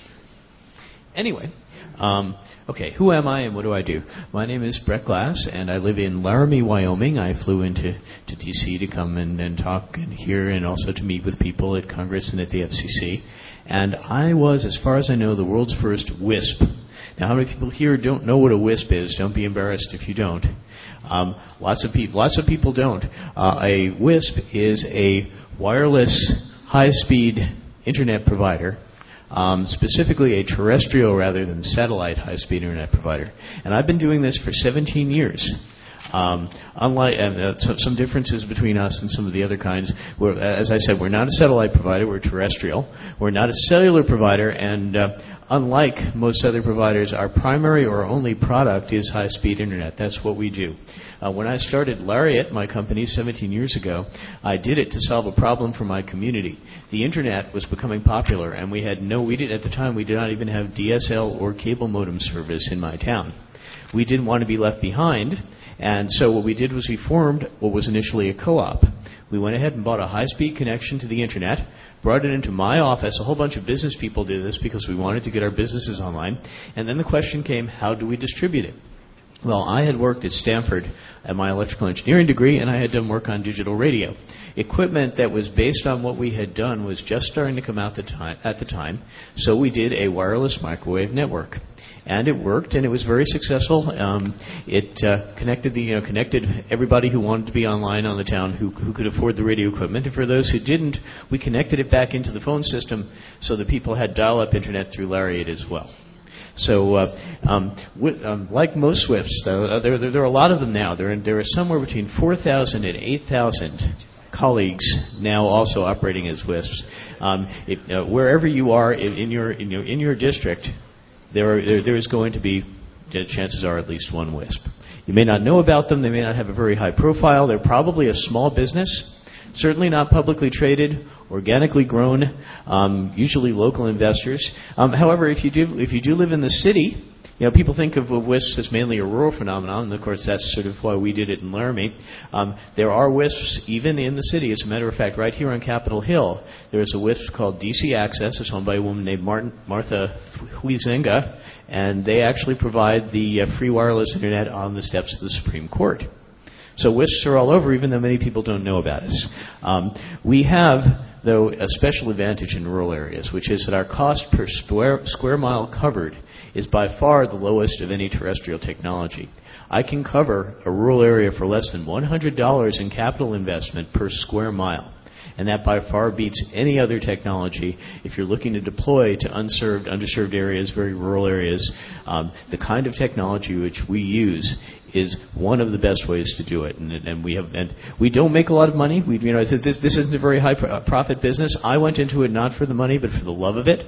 Anyway, um, okay, who am I and what do I do? My name is Brett Glass, and I live in Laramie, Wyoming. I flew into to D C to come and, and talk and hear and also to meet with people at Congress and at the F C C. And I was, as far as I know, the world's first WISP. Now, how many people here don't know what a WISP is? Don't be embarrassed if you don't. Um, lots of people, lots of people don't. Uh, a WISP is a wireless high-speed internet provider. Um, specifically a terrestrial rather than satellite high-speed internet provider. And I've been doing this for seventeen years. Um, unlike uh, some, some differences between us and some of the other kinds, we're, as I said, we're not a satellite provider, we're terrestrial. We're not a cellular provider, and uh, unlike most other providers, our primary or only product is high-speed internet. That's what we do. Uh, when I started Lariat, my company, seventeen years ago, I did it to solve a problem for my community. The internet was becoming popular, and we had no, we did, at the time, we did not even have D S L or cable modem service in my town. We didn't want to be left behind, and so what we did was we formed what was initially a co-op. We went ahead and bought a high-speed connection to the internet, brought it into my office. A whole bunch of business people did this because we wanted to get our businesses online. And then the question came, how do we distribute it? Well, I had worked at Stanford at my electrical engineering degree, and I had done work on digital radio. Equipment that was based on what we had done was just starting to come out the time, at the time, so we did a wireless microwave network. And it worked, and it was very successful. Um, it uh, connected the, you know, connected everybody who wanted to be online on the town who, who could afford the radio equipment. And for those who didn't, we connected it back into the phone system so that people had dial-up internet through Lariat as well. So, uh, um, w- um, like most Swifts, though, uh, there, there, there are a lot of them now. There, there are somewhere between four thousand and eight thousand colleagues now also operating as WISPs. Um, it, uh, wherever you are in, in your in your in your district, there, are, there there is going to be, chances are, at least one WISP. You may not know about them. They may not have a very high profile. They're probably a small business. Certainly not publicly traded, organically grown, um, usually local investors. Um, however, if you do if you do live in the city, you know, people think of WISPs as mainly a rural phenomenon, and of course that's sort of why we did it in Laramie. Um, there are WISPs even in the city. As a matter of fact, right here on Capitol Hill, there is a WISP called D C Access. It's owned by a woman named Martin, Martha Huizenga, and they actually provide the uh, free wireless internet on the steps of the Supreme Court. So WISPs are all over, even though many people don't know about us. Um, we have, though, a special advantage in rural areas, which is that our cost per square, square mile covered is by far the lowest of any terrestrial technology. I can cover a rural area for less than one hundred dollars in capital investment per square mile. And that by far beats any other technology if you're looking to deploy to unserved, underserved areas, very rural areas. Um, the kind of technology which we use is one of the best ways to do it. And, and we have, and we don't make a lot of money. We, you know, this this isn't a very high pro- profit business. I went into it not for the money, but for the love of it.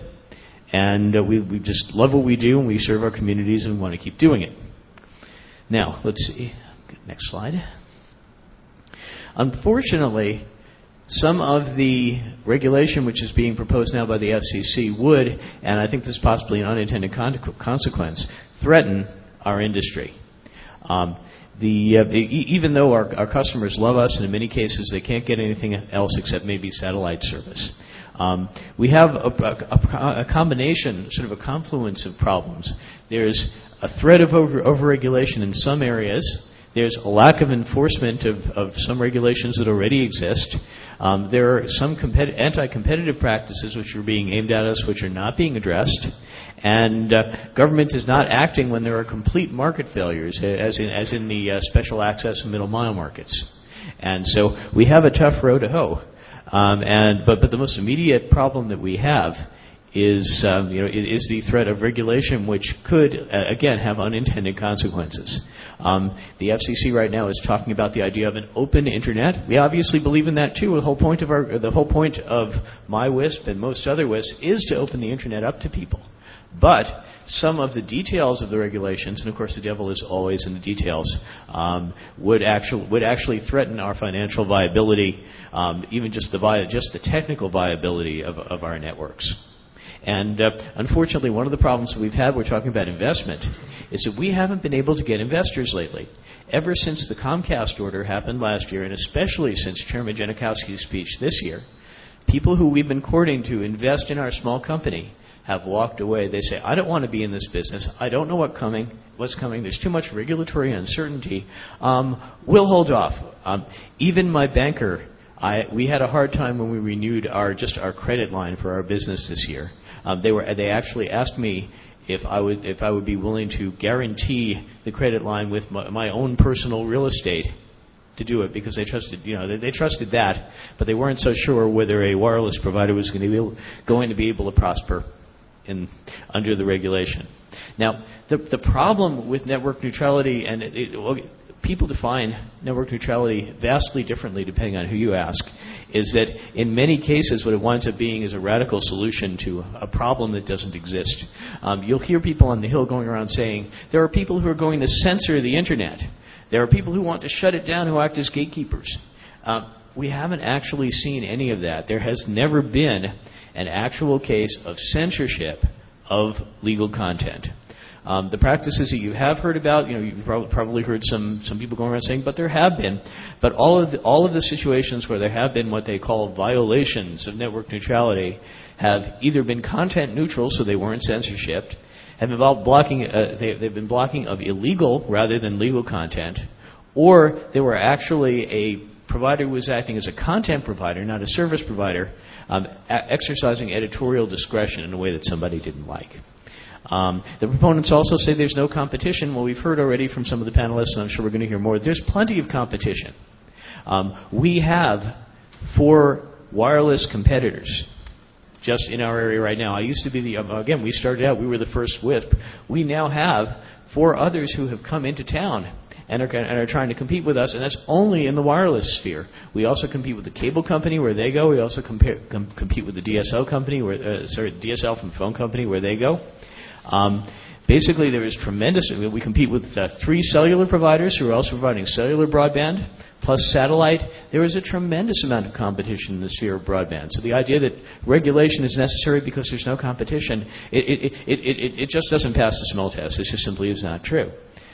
And uh, we we just love what we do, and we serve our communities, and want to keep doing it. Now, let's see. Next slide. Unfortunately, some of the regulation which is being proposed now by the F C C would, and I think this is possibly an unintended con- consequence, threaten our industry. Um, the, uh, the, even though our, our customers love us, and in many cases they can't get anything else except maybe satellite service, um, we have a, a, a combination, sort of a confluence of problems. There's a threat of over, overregulation in some areas. There's a lack of enforcement of, of some regulations that already exist. Um, there are some competi- anti-competitive practices which are being aimed at us which are not being addressed. And uh, government is not acting when there are complete market failures, as in, as in the uh, special access and middle mile markets. And so we have a tough row to hoe. Um, and but, but the most immediate problem that we have is um, you know is the threat of regulation, which could uh, again have unintended consequences. Um, the F C C right now is talking about the idea of an open internet. We obviously believe in that too. The whole point of our the whole point of MyWisp and most other WISPs is to open the internet up to people. But some of the details of the regulations, and of course the devil is always in the details, um, would actually would actually threaten our financial viability, um, even just the vi- just the technical viability of, of our networks. And uh, unfortunately, one of the problems that we've had, we're talking about investment, is that we haven't been able to get investors lately. Ever since the Comcast order happened last year, and especially since Chairman Janikowski's speech this year, people who we've been courting to invest in our small company have walked away. They say, I don't want to be in this business. I don't know what coming, what's coming. There's too much regulatory uncertainty. Um, we'll hold off. Um, even my banker, I, we had a hard time when we renewed our just our credit line for our business this year. Um, they were they actually asked me if I would if I would be willing to guarantee the credit line with my, my own personal real estate to do it, because they trusted you know they, they trusted that, but they weren't so sure whether a wireless provider was going to be able, going to be able to prosper in under the regulation. Now, the the problem with network neutrality, and it, it, well, people define network neutrality vastly differently depending on who you ask, is that in many cases what it winds up being is a radical solution to a problem that doesn't exist. Um, you'll hear people on the Hill going around saying, there are people who are going to censor the internet. There are people who want to shut it down who act as gatekeepers. Um, we haven't actually seen any of that. There has never been an actual case of censorship of legal content. Um, the practices that you have heard about, you know, you've probably heard some, some people going around saying, but there have been. But all of the, all of the situations where there have been what they call violations of network neutrality have either been content neutral, so they weren't censorship, have involved blocking, uh, they, they've been blocking of illegal rather than legal content, or they were actually a provider who was acting as a content provider, not a service provider, um, a- exercising editorial discretion in a way that somebody didn't like. Um, the proponents also say there's no competition. Well, we've heard already from some of the panelists, and I'm sure we're going to hear more. There's plenty of competition. Um, we have four wireless competitors just in our area right now. I used to be the, um, again, we started out, we were the first WISP. We now have four others who have come into town and are, and are trying to compete with us, and that's only in the wireless sphere. We also compete with the cable company where they go. We also compare, com- compete with the D S L company, where, uh, sorry, D S L from phone company where they go. Um, basically, there is tremendous. We compete with uh, three cellular providers who are also providing cellular broadband, plus satellite. There is a tremendous amount of competition in the sphere of broadband. So the idea that regulation is necessary because there's no competition, it, it, it, it, it, it just doesn't pass the smell test. It just simply is not true.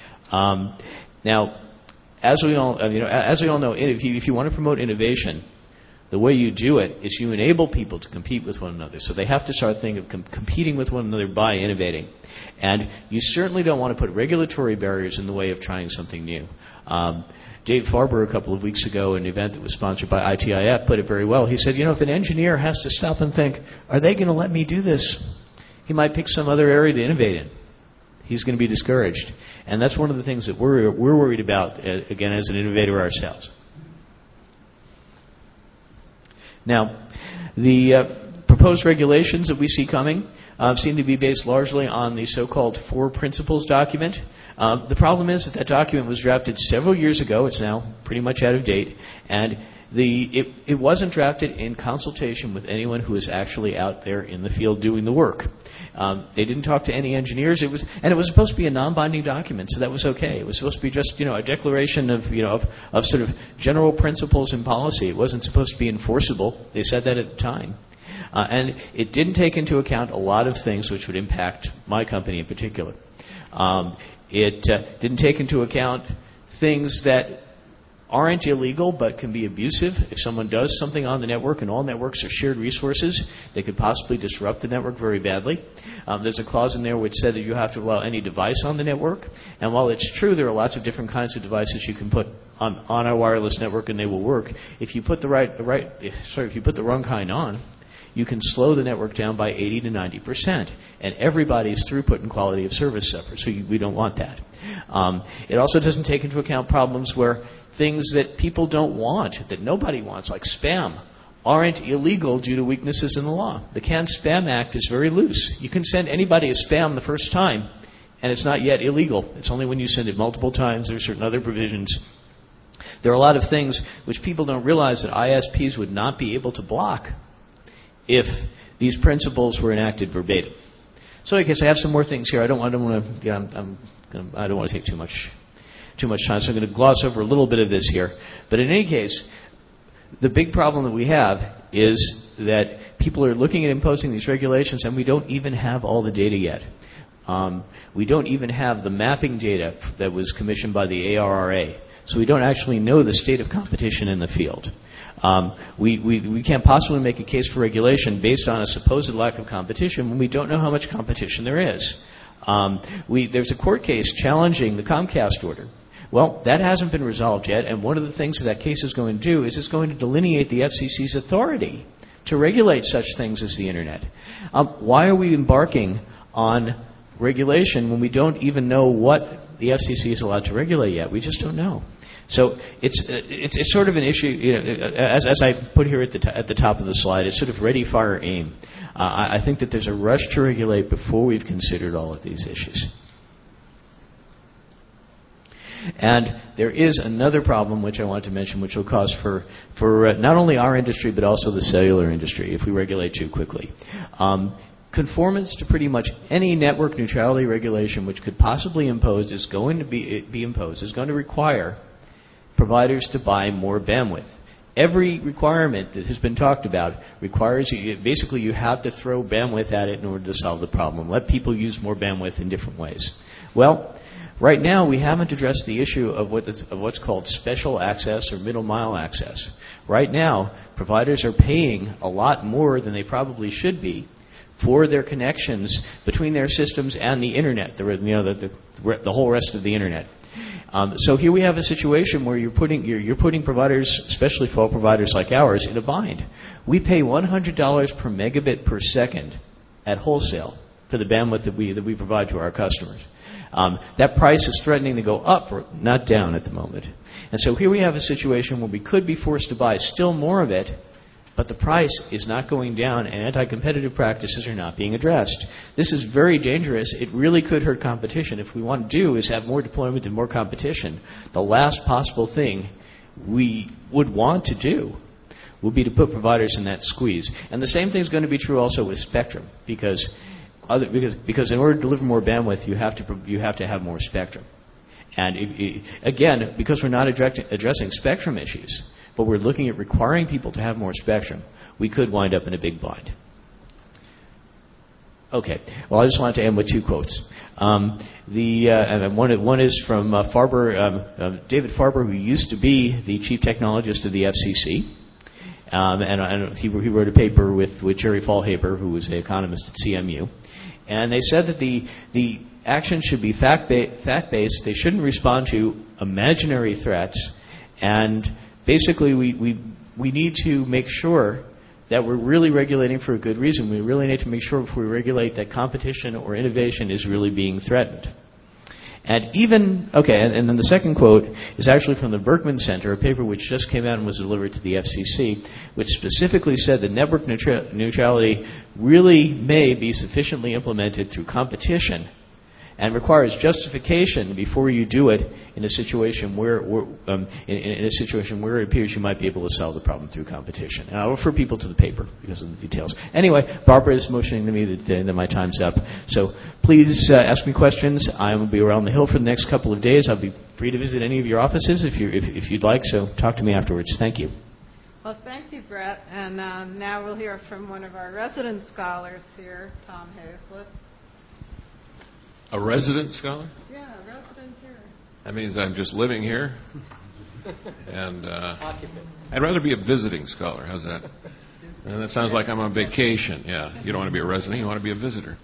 Um, now, as we all, uh, you know, as we all know, if you, if you want to promote innovation, the way you do it is you enable people to compete with one another. So they have to start thinking of com- competing with one another by innovating. And you certainly don't want to put regulatory barriers in the way of trying something new. Um, Dave Farber, a couple of weeks ago, in an event that was sponsored by I T I F, put it very well. He said, you know, if an engineer has to stop and think, are they going to let me do this? He might pick some other area to innovate in. He's going to be discouraged. And that's one of the things that we're, we're worried about, uh, again, as an innovator ourselves. Now, the uh, proposed regulations that we see coming uh, seem to be based largely on the so-called Four Principles document. Uh, the problem is that that document was drafted several years ago. It's now pretty much out of date. And the it, it wasn't drafted in consultation with anyone who is actually out there in the field doing the work. Um, they didn't talk to any engineers. It was, and it was supposed to be a non-binding document, so that was okay. It was supposed to be just, you know, a declaration of, you know, of, of sort of general principles and policy. It wasn't supposed to be enforceable. They said that at the time. Uh, and it didn't take into account a lot of things which would impact my company in particular. Um, it uh, didn't take into account things that aren't illegal but can be abusive. If someone does something on the network, and all networks are shared resources, they could possibly disrupt the network very badly. Um, there's a clause in there which said that you have to allow any device on the network. And while it's true there are lots of different kinds of devices you can put on, on our wireless network and they will work, if you put the right, the right, sorry, if you put the wrong kind on, you can slow the network down by eighty to ninety percent, and everybody's throughput and quality of service suffers. So you, we don't want that. Um, it also doesn't take into account problems where things that people don't want, that nobody wants, like spam, aren't illegal due to weaknesses in the law. The Can-Spam Act is very loose. You can send anybody a spam the first time, and it's not yet illegal. It's only when you send it multiple times. There are certain other provisions. There are a lot of things which people don't realize that I S Ps would not be able to block if these principles were enacted verbatim. So I guess I have some more things here. I don't, I don't want to. Yeah, I'm, I'm, I don't want to take too much, too much time. So I'm going to gloss over a little bit of this here. But in any case, the big problem that we have is that people are looking at imposing these regulations, and we don't even have all the data yet. Um, we don't even have the mapping data that was commissioned by the A R R A. So we don't actually know the state of competition in the field. Um, we, we, we can't possibly make a case for regulation based on a supposed lack of competition when we don't know how much competition there is. Um, we, there's a court case challenging the Comcast order. Well, that hasn't been resolved yet, and one of the things that, that case is going to do is it's going to delineate the F C C's authority to regulate such things as the Internet. Um, why are we embarking on regulation when we don't even know what the F C C is allowed to regulate yet? We just don't know. So it's it's, it's sort of an issue, you know, as, as I put here at the, t- at the top of the slide, it's sort of ready, fire, aim. Uh, I, I think that there's a rush to regulate before we've considered all of these issues. And there is another problem which I want to mention, which will cause for, for uh, not only our industry but also the cellular industry if we regulate too quickly. Um, Conformance to pretty much any network neutrality regulation which could possibly impose is going to be, be imposed is going to require providers to buy more bandwidth. Every requirement that has been talked about requires you, basically you have to throw bandwidth at it in order to solve the problem. Let people use more bandwidth in different ways. Well, right now we haven't addressed the issue of, what of what's called special access or middle mile access. Right now, providers are paying a lot more than they probably should be for their connections between their systems and the Internet, the, you know, the, the, the whole rest of the Internet. Um, so here we have a situation where you're putting you're, you're putting providers, especially phone providers like ours, in a bind. We pay one hundred dollars per megabit per second at wholesale for the bandwidth that we that we provide to our customers. Um, that price is threatening to go up, or not down at the moment. And so here we have a situation where we could be forced to buy still more of it, but the price is not going down and anti-competitive practices are not being addressed. This is very dangerous. It really could hurt competition. If we want to do is have more deployment and more competition, the last possible thing we would want to do would be to put providers in that squeeze. And the same thing is going to be true also with spectrum, because other, because because in order to deliver more bandwidth, you have to you have to have more spectrum. And it, it, again, because we're not addressing, addressing spectrum issues, but we're looking at requiring people to have more spectrum, we could wind up in a big bind. Okay. Well, I just wanted to end with two quotes. Um, the uh, and one one is from uh, Farber, um, uh, David Farber, who used to be the chief technologist of the F C C, um, and, and he, he wrote a paper with, with Jerry Faulhaber, who was an economist at C M U, and they said that the the action should be fact ba- fact based. They shouldn't respond to imaginary threats, and basically, we, we we need to make sure that we're really regulating for a good reason. We really need to make sure if we regulate that competition or innovation is really being threatened. And even, okay, and, and then the second quote is actually from the Berkman Center, a paper which just came out and was delivered to the F C C, which specifically said that network neutra- neutrality really may be sufficiently implemented through competition and requires justification before you do it in a situation where, where um, in, in a situation where it appears you might be able to solve the problem through competition. And I'll refer people to the paper because of the details. Anyway, Barbara is motioning to me that, uh, that my time's up. So please uh, ask me questions. I will be around the Hill for the next couple of days. I'll be free to visit any of your offices if, you if, if you'd like. So talk to me afterwards. Thank you. Well, thank you, Brett. And um, now we'll hear from one of our resident scholars here, Tom Hazlett. A resident scholar? Yeah, a resident here. That means I'm just living here. And uh, I'd rather be a visiting scholar. How's that? And that sounds like I'm on vacation. Yeah, you don't want to be a resident. You want to be a visitor.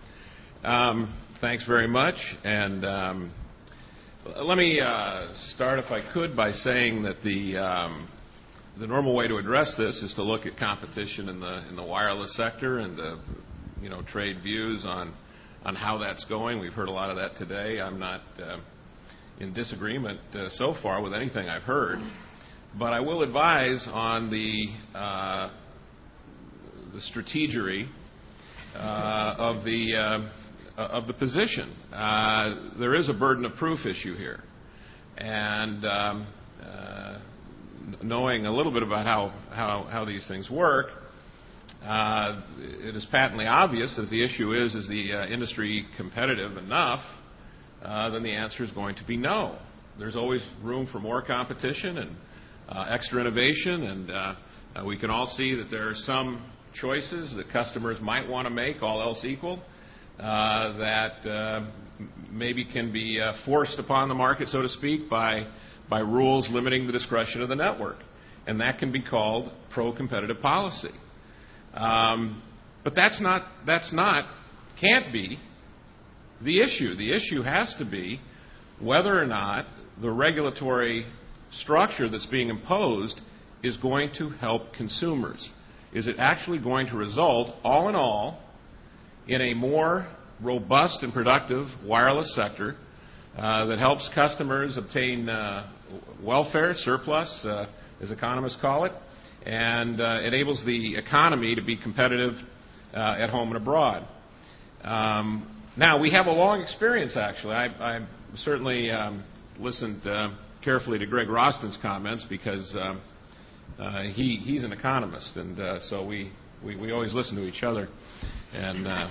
Um, thanks very much. And um, let me uh, start, if I could, by saying that the um, the normal way to address this is to look at competition in the in the wireless sector and to, you know, trade views on on how that's going. We've heard a lot of that today. I'm not uh, in disagreement uh, so far with anything I've heard, but I will advise on the uh, the strategery uh, of the uh, of the position. Uh, there is a burden of proof issue here, and um, uh, knowing a little bit about how how, how these things work, Uh, it is patently obvious that if the issue is, is the uh, industry competitive enough, uh, then the answer is going to be no. There's always room for more competition and uh, extra innovation, and uh, uh, we can all see that there are some choices that customers might want to make, all else equal, uh, that uh, maybe can be uh, forced upon the market, so to speak, by, by rules limiting the discretion of the network. And that can be called pro-competitive policy. Um, but that's not, that's not, can't be the issue. The issue has to be whether or not the regulatory structure that's being imposed is going to help consumers. Is it actually going to result, all in all, in a more robust and productive wireless sector uh, that helps customers obtain uh, welfare, surplus, uh, as economists call it, and uh, enables the economy to be competitive uh, at home and abroad. Um, now, we have a long experience, actually. I, I certainly um, listened uh, carefully to Greg Roston's comments because um, uh, he, he's an economist, and uh, so we, we, we always listen to each other. And uh,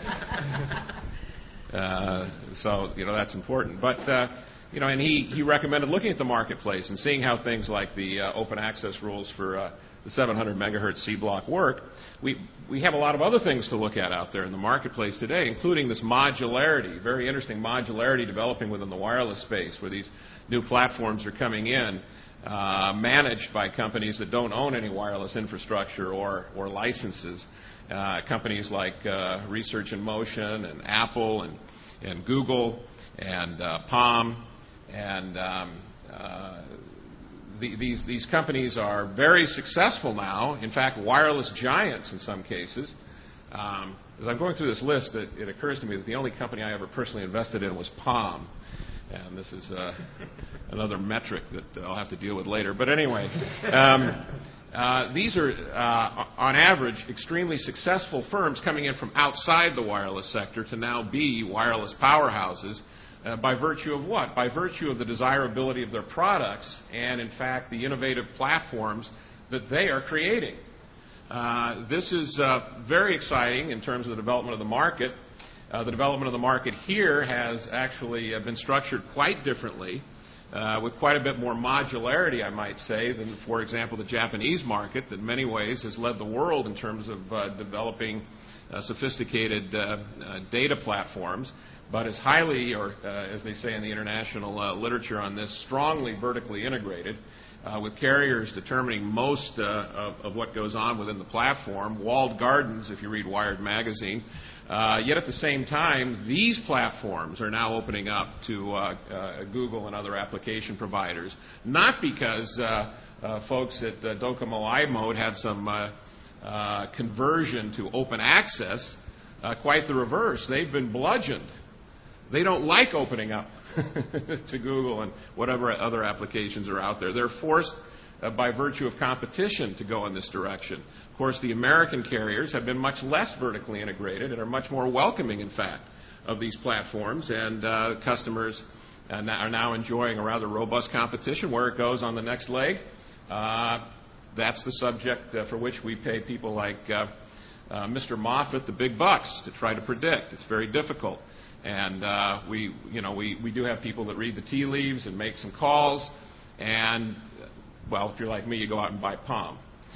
uh, so, you know, that's important. But uh, You know, and he, he recommended looking at the marketplace and seeing how things like the uh, open access rules for uh, the seven hundred megahertz C block work. We, we have a lot of other things to look at out there in the marketplace today, including this modularity, very interesting modularity developing within the wireless space, where these new platforms are coming in, uh, managed by companies that don't own any wireless infrastructure or, or licenses. Uh, companies like uh, Research in Motion and Apple and, and Google and uh, Palm. And um, uh, the, these, these companies are very successful now, in fact, wireless giants in some cases. Um, as I'm going through this list, it, it occurs to me that the only company I ever personally invested in was Palm. And this is uh, another metric that I'll have to deal with later. But anyway, um, uh, these are, uh, on average, extremely successful firms coming in from outside the wireless sector to now be wireless powerhouses. Uh, by virtue of what? By virtue of the desirability of their products and, in fact, the innovative platforms that they are creating. Uh, this is uh, very exciting in terms of the development of the market. Uh, the development of the market here has actually uh, been structured quite differently, uh, with quite a bit more modularity, I might say, than, for example, the Japanese market that in many ways has led the world in terms of uh, developing uh, sophisticated uh, uh, data platforms, but is highly, or uh, as they say in the international uh, literature on this, strongly vertically integrated, uh, with carriers determining most uh, of, of what goes on within the platform, walled gardens, if you read Wired magazine. Uh, yet at the same time, these platforms are now opening up to uh, uh, Google and other application providers, not because uh, uh, folks at uh, Docomo iMode had some uh, uh, conversion to open access, uh, quite the reverse. They've been bludgeoned. They don't like opening up to Google and whatever other applications are out there. They're forced uh, by virtue of competition to go in this direction. Of course, the American carriers have been much less vertically integrated and are much more welcoming, in fact, of these platforms, and uh, customers uh, are now enjoying a rather robust competition. Where it goes on the next leg, uh, that's the subject uh, for which we pay people like uh, uh, Mister Moffat the big bucks to try to predict. It's very difficult. And uh, we, you know, we, we do have people that read the tea leaves and make some calls, and, well, if you're like me, you go out and buy Palm.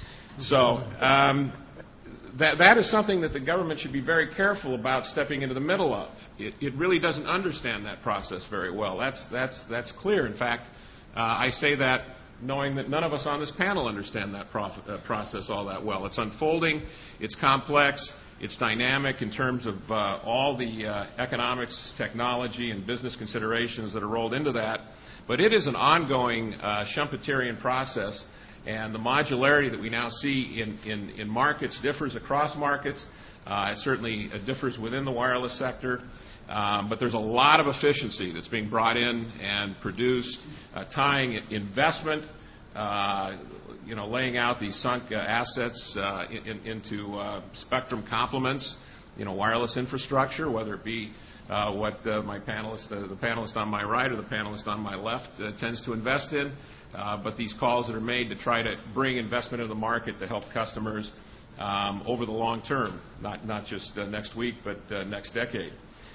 So um, that, that is something that the government should be very careful about stepping into the middle of. It, it really doesn't understand that process very well. That's, that's, that's clear. In fact, uh, I say that knowing that none of us on this panel understand that prof- uh, process all that well. It's unfolding, it's complex, it's dynamic in terms of uh, all the uh, economics, technology, and business considerations that are rolled into that. But it is an ongoing uh, Schumpeterian process, and the modularity that we now see in, in, in markets differs across markets. Uh, it certainly uh, differs within the wireless sector. Um, but there's a lot of efficiency that's being brought in and produced, uh, tying investment, uh, you know, laying out these sunk uh, assets uh, in, into uh, spectrum complements, you know, wireless infrastructure, whether it be uh, what uh, my panelist, uh, the panelist on my right or the panelist on my left uh, tends to invest in, uh, but these calls that are made to try to bring investment into the market to help customers um, over the long term, not, not just uh, next week, but uh, next decade.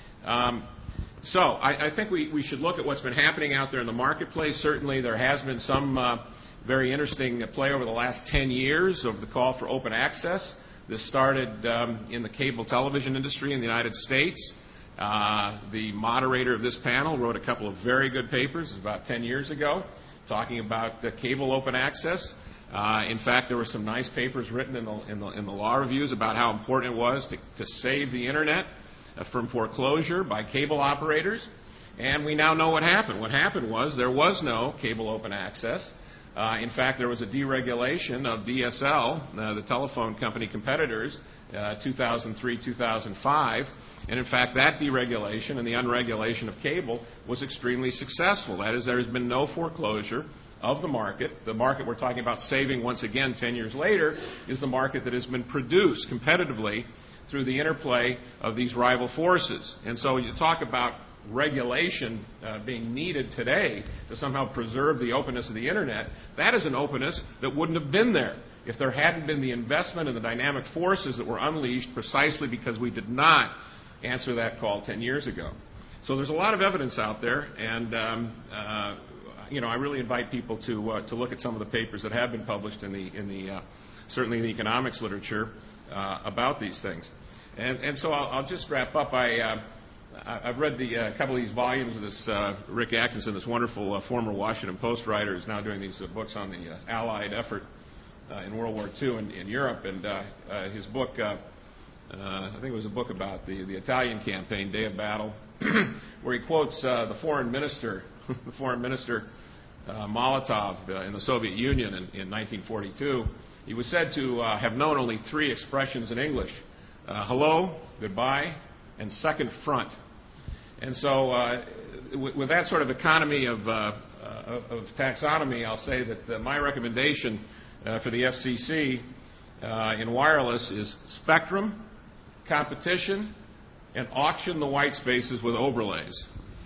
Um, so I, I think we, we should look at what's been happening out there in the marketplace. Certainly there has been some uh, very interesting play over the last ten years of the call for open access. This started um, in the cable television industry in the United States. Uh, the moderator of this panel wrote a couple of very good papers about ten years ago talking about uh, cable open access. Uh, in fact, there were some nice papers written in the, in the, in the law reviews about how important it was to, to save the Internet from foreclosure by cable operators, and we now know what happened. What happened was there was no cable open access. Uh, in fact, there was a deregulation of D S L, uh, the telephone company competitors, uh, two thousand three, two thousand five, and in fact that deregulation and the unregulation of cable was extremely successful. That is, there has been no foreclosure of the market. The market we're talking about saving once again ten years later is the market that has been produced competitively through the interplay of these rival forces. And so you talk about regulation uh, being needed today to somehow preserve the openness of the Internet. That is an openness that wouldn't have been there if there hadn't been the investment and the dynamic forces that were unleashed precisely because we did not answer that call ten years ago. So there's a lot of evidence out there, and um, uh, you know, I really invite people to uh, to look at some of the papers that have been published in the in the uh, certainly in the economics literature uh, about these things. And, and so I'll, I'll just wrap up. I, uh, I've read the uh, couple of these volumes of this uh, Rick Atkinson, this wonderful uh, former Washington Post writer, who's now doing these uh, books on the uh, Allied effort uh, in World War Two in, in Europe. And uh, uh, his book, uh, uh, I think it was a book about the, the Italian campaign, Day of Battle, where he quotes uh, the foreign minister, the foreign minister uh, Molotov uh, in the Soviet Union in, in nineteen forty-two. He was said to uh, have known only three expressions in English. Uh, hello, goodbye, and second front. And so uh, w- with that sort of economy of, uh, uh, of taxonomy, I'll say that uh, my recommendation uh, for the F C C uh, in wireless is spectrum, competition, and auction the white spaces with overlays.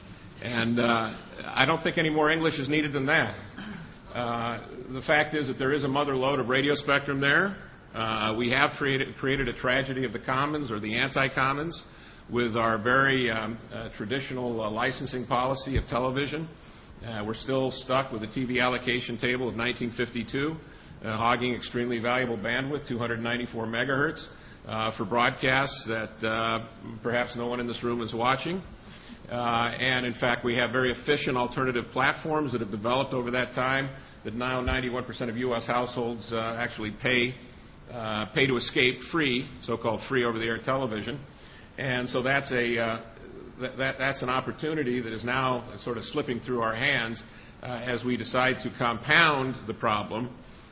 And uh, I don't think any more English is needed than that. Uh, the fact is that there is a mother lode of radio spectrum there. Uh, we have created, created a tragedy of the commons or the anti-commons with our very um, uh, traditional uh, licensing policy of television. Uh, we're still stuck with the T V allocation table of nineteen fifty-two, uh, hogging extremely valuable bandwidth, two hundred ninety-four megahertz, uh, for broadcasts that uh, perhaps no one in this room is watching. Uh, and in fact, we have very efficient alternative platforms that have developed over that time that now ninety-one percent of U S households uh, actually pay Uh, pay to escape free, so-called free over-the-air television. And so that's a uh, th- that, that's an opportunity that is now sort of slipping through our hands uh, as we decide to compound the problem,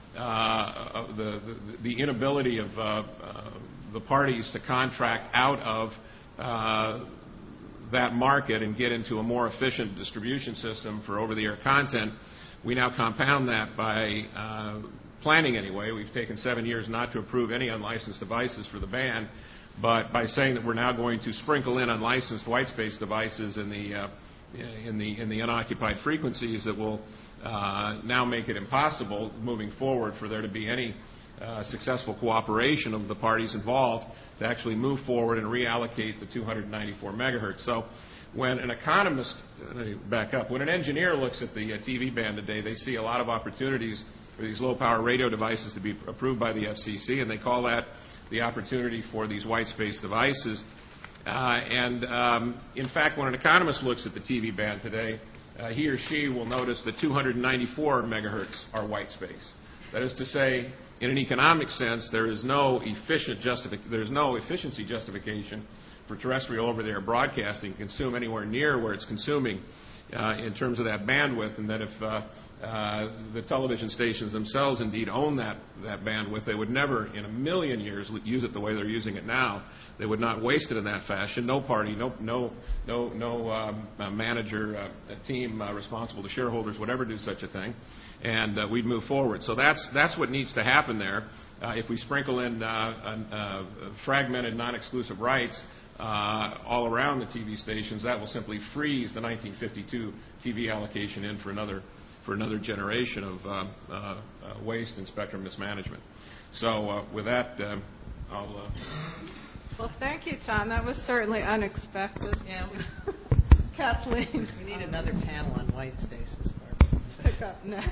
uh, of the, the, the inability of uh, uh, the parties to contract out of uh, that market and get into a more efficient distribution system for over-the-air content We now compound that by uh, planning anyway. We've taken seven years not to approve any unlicensed devices for the band, but by saying that we're now going to sprinkle in unlicensed white space devices in the uh, in the in the unoccupied frequencies that will uh, now make it impossible moving forward for there to be any uh, successful cooperation of the parties involved to actually move forward and reallocate the two hundred ninety-four megahertz. So when an economist, let me back up, when an engineer looks at the uh, T V band today, they see a lot of opportunities for these low-power radio devices to be approved by the F C C, and they call that the opportunity for these white space devices. Uh, and um, in fact, when an economist looks at the T V band today, uh, he or she will notice that two hundred ninety-four megahertz are white space. That is to say, in an economic sense, there is no efficient justific- there is no efficiency justification for terrestrial over-the-air broadcasting to consume anywhere near where it's consuming uh, in terms of that bandwidth, and that if uh, uh, the television stations themselves indeed own that, that bandwidth, they would never in a million years use it the way they're using it now. They would not waste it in that fashion. No party, no no no no um, uh, manager, uh, a team uh, responsible to shareholders would ever do such a thing, and uh, we'd move forward. So that's that's what needs to happen there. Uh, if we sprinkle in uh, uh, fragmented, non-exclusive rights uh, all around the T V stations, that will simply freeze the nineteen fifty-two T V allocation in for another for another generation of uh, uh, uh, waste and spectrum mismanagement. So uh, with that, uh, I'll. Uh, Well, thank you, Tom. That was certainly unexpected. Yeah. Kathleen. We need another panel on white spaces. Pick up next.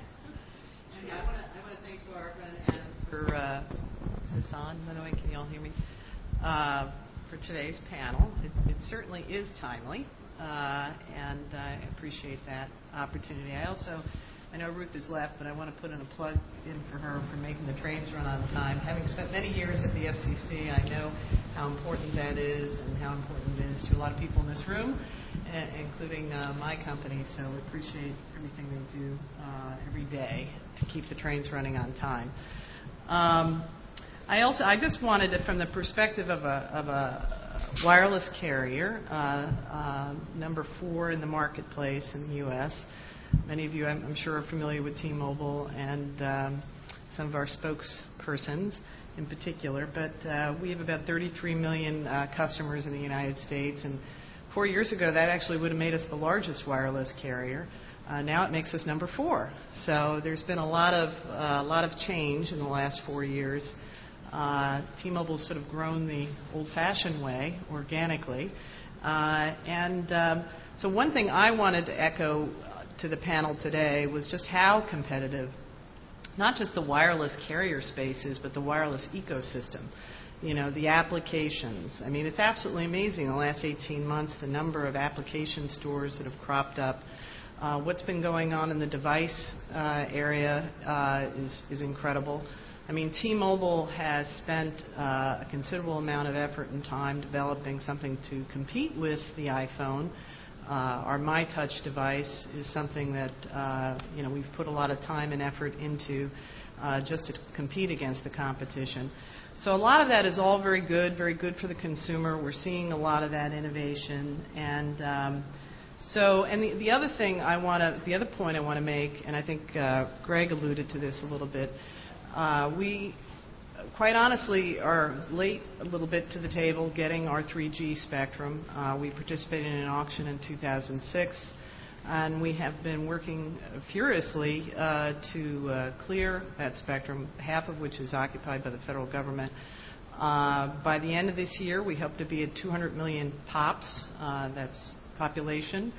And I want to I want to thank Barbara and Adam for, uh, is this on, by the way? Can you all hear me? Uh, for today's panel. It, it certainly is timely, uh, and I appreciate that opportunity. I also, I know Ruth is left, but I want to put in a plug in for her for making the trains run on time. Having spent many years at the F C C, I know how important that is and how important it is to a lot of people in this room, a- including uh, my company. So we appreciate everything they do uh, every day to keep the trains running on time. Um, I also, I just wanted to, from the perspective of a, of a wireless carrier, uh, uh, number four in the marketplace in the U S, many of you, I'm, I'm sure, are familiar with T-Mobile and um, some of our spokespersons in particular. But uh, we have about thirty-three million uh, customers in the United States. And four years ago, that actually would have made us the largest wireless carrier. Uh, now it makes us number four. So there's been a lot of uh, a lot of change in the last four years. Uh, T-Mobile's sort of grown the old-fashioned way, organically. Uh, and um, so one thing I wanted to echo to the panel today was just how competitive not just the wireless carrier space is, but the wireless ecosystem. You know, the applications. I mean, it's absolutely amazing in the last eighteen months, the number of application stores that have cropped up. Uh, what's been going on in the device uh, area uh, is, is incredible. I mean, T-Mobile has spent uh, a considerable amount of effort and time developing something to compete with the iPhone. Uh, our MyTouch device is something that, uh, you know, we've put a lot of time and effort into uh, just to compete against the competition. So a lot of that is all very good, very good for the consumer. We're seeing a lot of that innovation. And um, so, and the, the other thing I want to, the other point I want to make, and I think uh, Greg alluded to this a little bit, uh, we quite honestly are late a little bit to the table getting our three G spectrum. Uh, we participated in an auction in two thousand six, and we have been working furiously uh, to uh, clear that spectrum, half of which is occupied by the federal government. Uh, by the end of this year, we hope to be at two hundred million pops, uh, that's population,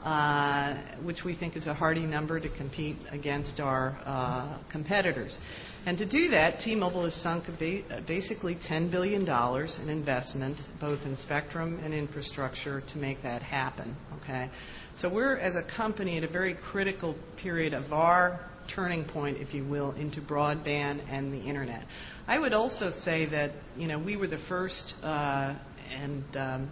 uh, which we think is a hardy number to compete against our uh, competitors. And to do that, T-Mobile has sunk ba- basically ten billion dollars in investment, both in spectrum and infrastructure, to make that happen. Okay, so we're, as a company, at a very critical period of our turning point, if you will, into broadband and the internet. I would also say that, you know, we were the first, uh, and um,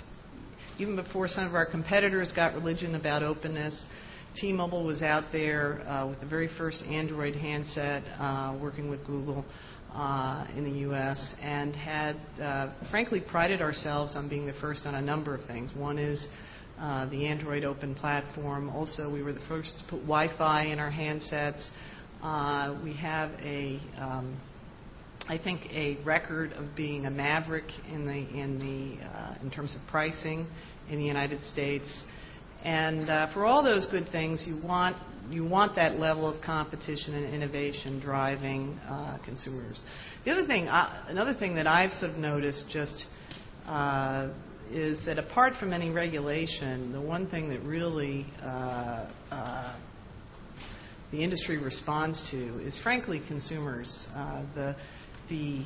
even before some of our competitors got religion about openness, T-Mobile was out there uh, with the very first Android handset, uh, working with Google uh, in the U S, and had, uh, frankly, prided ourselves on being the first on a number of things. One is uh, the Android Open Platform. Also, we were the first to put Wi-Fi in our handsets. Uh, we have a, um, I think, a record of being a maverick in the in the uh, in terms of pricing in the United States. And uh, for all those good things, you want you want that level of competition and innovation driving uh, consumers. The other thing, uh, another thing that I've sort of noticed just uh, is that apart from any regulation, the one thing that really uh, uh, the industry responds to is, frankly, consumers. Uh, the the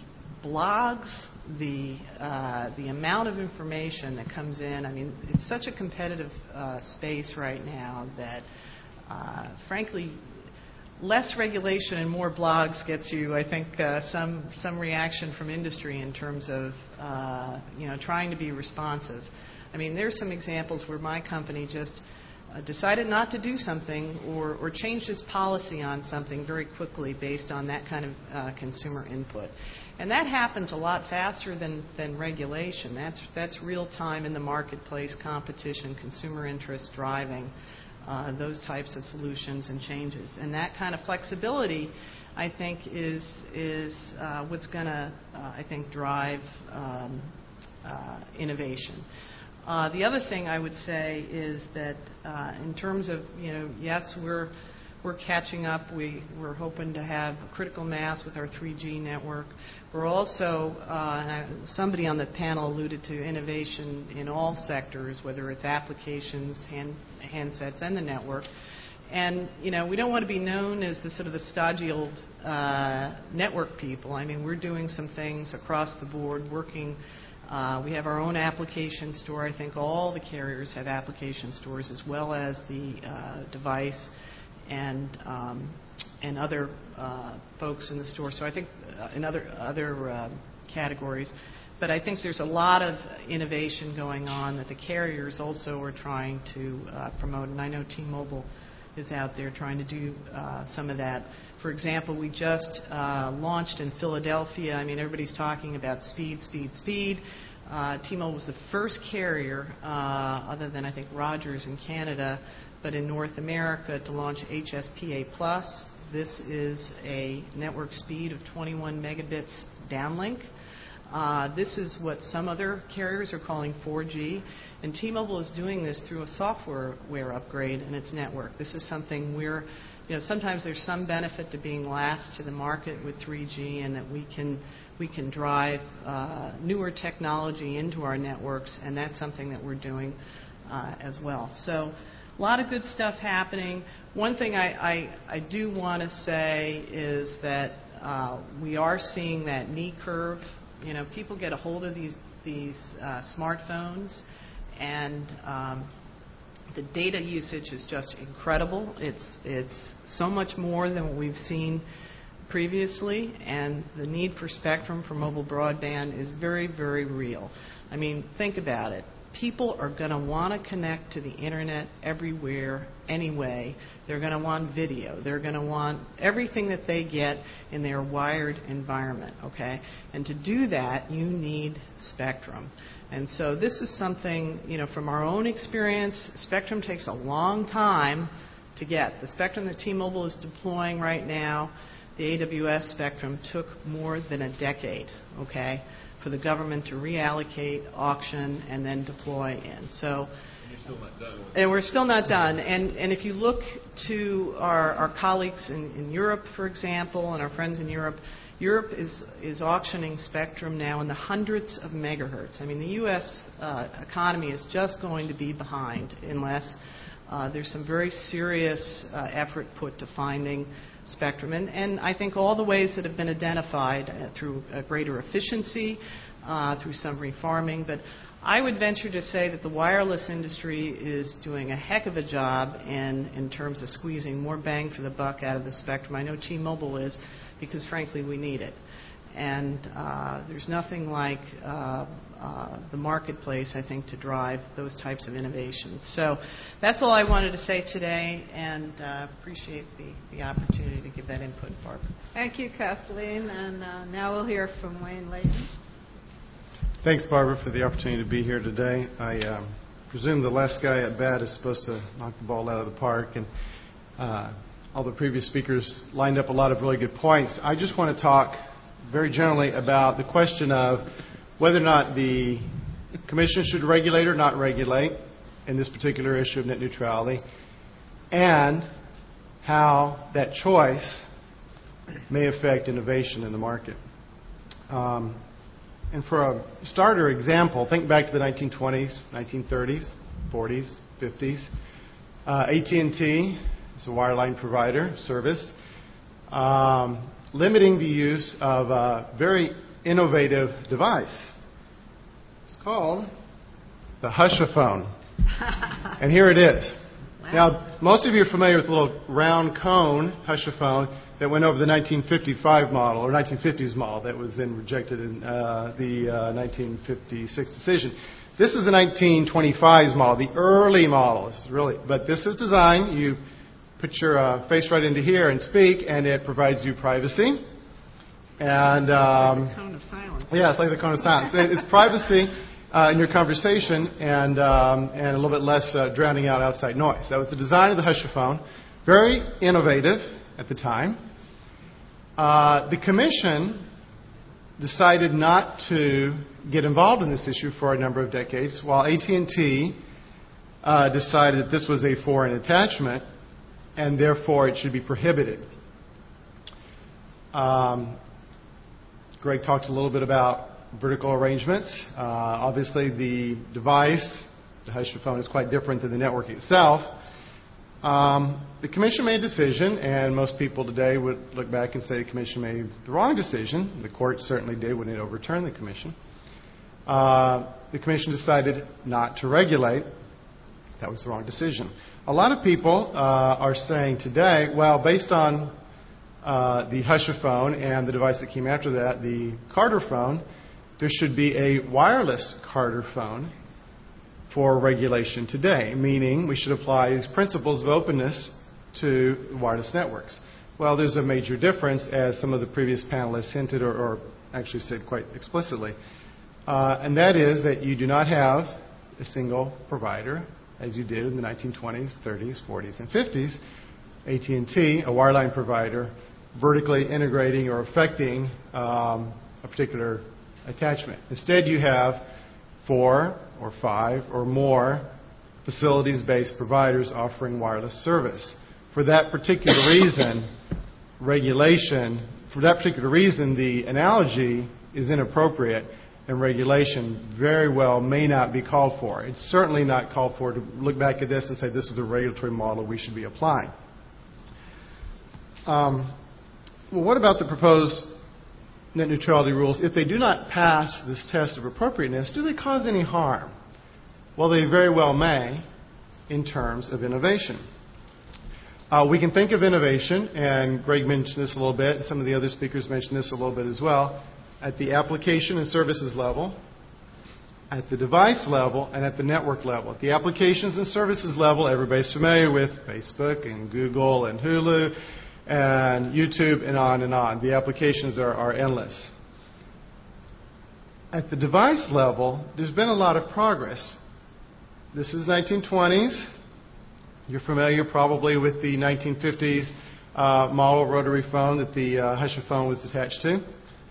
blogs, the uh, the amount of information that comes in. I mean, it's such a competitive uh, space right now that, uh, frankly, less regulation and more blogs gets you, I think, uh, some some reaction from industry in terms of uh, you know trying to be responsive. I mean, there's some examples where my company just uh, decided not to do something or, or changed its policy on something very quickly based on that kind of uh, consumer input. And that happens a lot faster than, than regulation. That's, that's real time in the marketplace, competition, consumer interest driving uh, those types of solutions and changes. And that kind of flexibility, I think, is, is uh, what's going to, uh, I think, drive um, uh, innovation. Uh, the other thing I would say is that uh, in terms of, you know, yes, we're we're catching up. We, we're hoping to have critical mass with our three G network. We're also, uh, and I, somebody on the panel alluded to innovation in all sectors, whether it's applications, hand, handsets, and the network. And, you know, we don't want to be known as the sort of the stodgy old uh, network people. I mean, we're doing some things across the board, working. Uh, we have our own application store. I think all the carriers have application stores, as well as the uh, device and um, and other uh, folks in the store. So I think uh, in other other uh, categories. But I think there's a lot of innovation going on that the carriers also are trying to uh, promote. And I know T-Mobile is out there trying to do uh, some of that. For example, we just uh, launched in Philadelphia. I mean, everybody's talking about speed, speed, speed. Uh, T-Mobile was the first carrier, uh, other than I think Rogers in Canada, but in North America, to launch H S P A plus. This is a network speed of twenty-one megabits downlink. Uh, this is what some other carriers are calling four G, and T-Mobile is doing this through a software upgrade in its network. This is something we're, you know, sometimes there's some benefit to being last to the market with three G, and that we can we can drive uh, newer technology into our networks, and that's something that we're doing uh, as well. So, a lot of good stuff happening. One thing I, I, I do want to say is that uh, we are seeing that knee curve. You know, people get a hold of these these uh, smartphones, and um, the data usage is just incredible. It's it's so much more than what we've seen previously, and the need for spectrum for mobile broadband is very, very real. I mean, think about it. People are going to want to connect to the internet everywhere, anyway. They're going to want video. They're going to want everything that they get in their wired environment, okay? And to do that, you need spectrum. And so this is something, you know, from our own experience, spectrum takes a long time to get. The spectrum that T-Mobile is deploying right now, the A W S spectrum, took more than a decade, okay, for the government to reallocate, auction, and then deploy in. So, and, you're still not done with and we're still not done. And, and if you look to our, our colleagues in, in Europe, for example, and our friends in Europe, Europe is, is auctioning spectrum now in the hundreds of megahertz. I mean, the U S uh, economy is just going to be behind unless uh, there's some very serious uh, effort put to finding spectrum. And, and I think all the ways that have been identified uh, through uh, greater efficiency, uh, through some refarming. But I would venture to say that the wireless industry is doing a heck of a job in, in terms of squeezing more bang for the buck out of the spectrum. I know T-Mobile is, because frankly we need it. And uh, there's nothing like uh, uh, the marketplace, I think, to drive those types of innovations. So that's all I wanted to say today, and uh, appreciate the, the opportunity to give that input, Barb. Thank you, Kathleen. And uh, now we'll hear from Wayne Layton. Thanks, Barbara, for the opportunity to be here today. I um, presume the last guy at bat is supposed to knock the ball out of the park, and uh, all the previous speakers lined up a lot of really good points. I just want to talk very generally about the question of whether or not the Commission should regulate or not regulate in this particular issue of net neutrality, and how that choice may affect innovation in the market. Um, and for a starter example, think back to the nineteen twenties, nineteen thirties, forties, fifties. Uh, A T and T is a wireline provider service, um, limiting the use of a very innovative device. It's called the Hushaphone. And here it is. Wow. Now, most of you are familiar with the little round cone Hushaphone that went over the nineteen fifty-five model, or nineteen fifties model, that was then rejected in uh, the uh, nineteen fifty-six decision. This is the nineteen twenty-fives model, the early model. This is really, but this is designed, you put your uh, face right into here and speak, and it provides you privacy. And um, it's like the cone of silence. Yeah, it's like the cone of silence. It's privacy uh, in your conversation, and um, and a little bit less uh, drowning out outside noise. That was the design of the Hushaphone. Very innovative at the time. Uh, the Commission decided not to get involved in this issue for a number of decades, while A T and T uh, decided that this was a foreign attachment, and therefore it should be prohibited. Um, Greg talked a little bit about vertical arrangements. Uh, obviously, the device, the Hushaphone, is quite different than the network itself. Um, the Commission made a decision, and most people today would look back and say the Commission made the wrong decision. The Court certainly did when it overturned the Commission. Uh, the Commission decided not to regulate. That was the wrong decision. A lot of people uh, are saying today, well, based on uh, the Hushaphone and the device that came after that, the Carter phone, there should be a wireless Carter phone for regulation today, meaning we should apply these principles of openness to wireless networks. Well, there's a major difference, as some of the previous panelists hinted or, or actually said quite explicitly, uh, and that is that you do not have a single provider, as you did in the nineteen twenties, thirties, forties, and fifties, A T and T, a wireline provider, vertically integrating or affecting um, a particular attachment. Instead, you have four or five or more facilities-based providers offering wireless service. For that particular reason, regulation, for that particular reason, the analogy is inappropriate, and regulation very well may not be called for. It's certainly not called for to look back at this and say this is the regulatory model we should be applying. Um, well, what about the proposed net neutrality rules? If they do not pass this test of appropriateness, do they cause any harm? Well, they very well may in terms of innovation. Uh, we can think of innovation, and Greg mentioned this a little bit, and some of the other speakers mentioned this a little bit as well, at the application and services level, at the device level, and at the network level. At the applications and services level, everybody's familiar with Facebook and Google and Hulu and YouTube and on and on. The applications are, are endless. At the device level, there's been a lot of progress. This is nineteen twenties. You're familiar probably with the nineteen fifties uh, model rotary phone that the uh, Hushaphone was attached to.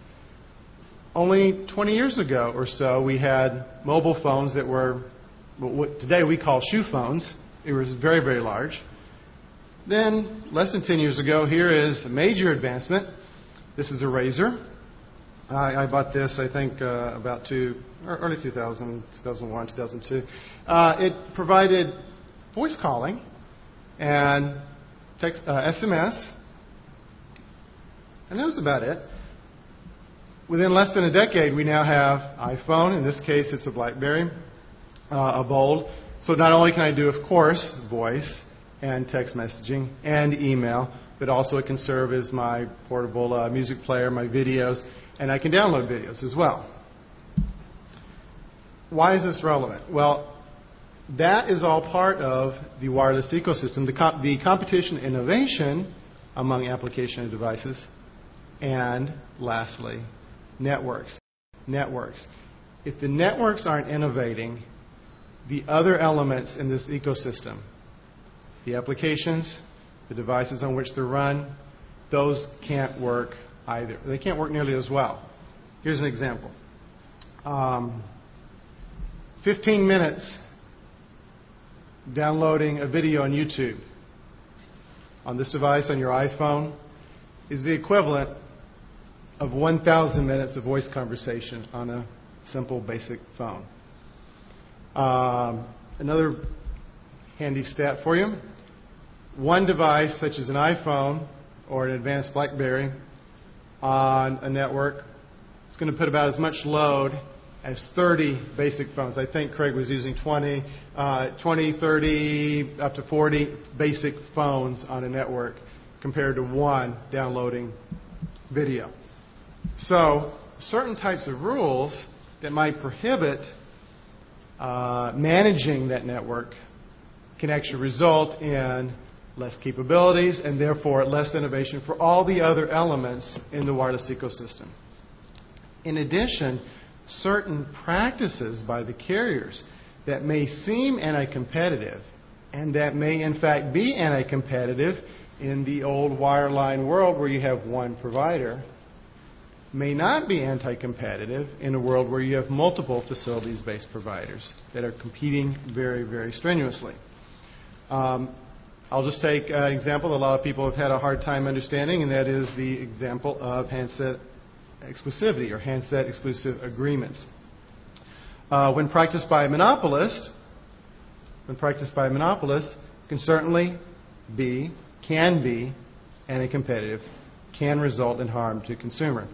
Only twenty years ago or so, we had mobile phones that were what today we call shoe phones. It was very, very large. Then, less than ten years ago, here is a major advancement. This is a Razr. I, I bought this, I think, uh, about two, early two thousand, two thousand one, two thousand two. Uh, it provided voice calling and text, uh, S M S, and that was about it. Within less than a decade, we now have iPhone. In this case, it's a BlackBerry, uh, a Bold. So not only can I do, of course, voice and text messaging and email, but also it can serve as my portable uh, music player, my videos, and I can download videos as well. Why is this relevant? Well, that is all part of the wireless ecosystem, the, comp- the competition innovation among application and devices, and lastly, networks. Networks. If the networks aren't innovating, the other elements in this ecosystem, the applications, the devices on which they're run, those can't work either. They can't work nearly as well. Here's an example. Um, fifteen minutes downloading a video on YouTube on this device, on your iPhone, is the equivalent of one thousand minutes of voice conversation on a simple, basic phone. Um, another handy stat for you. One device, such as an iPhone or an advanced BlackBerry, on a network, it's going to put about as much load as thirty basic phones. I think Craig was using twenty, uh, twenty, thirty, up to forty basic phones on a network compared to one downloading video. So certain types of rules that might prohibit uh, managing that network can actually result in less capabilities and therefore less innovation for all the other elements in the wireless ecosystem. In addition, certain practices by the carriers that may seem anti-competitive and that may in fact be anti-competitive in the old wireline world where you have one provider may not be anti-competitive in a world where you have multiple facilities-based providers that are competing very, very strenuously. Um, I'll just take an example that a lot of people have had a hard time understanding, and that is the example of handset exclusivity or handset exclusive agreements. Uh, when practiced by a monopolist, when practiced by a monopolist, can certainly be, can be anti-competitive, can result in harm to consumer.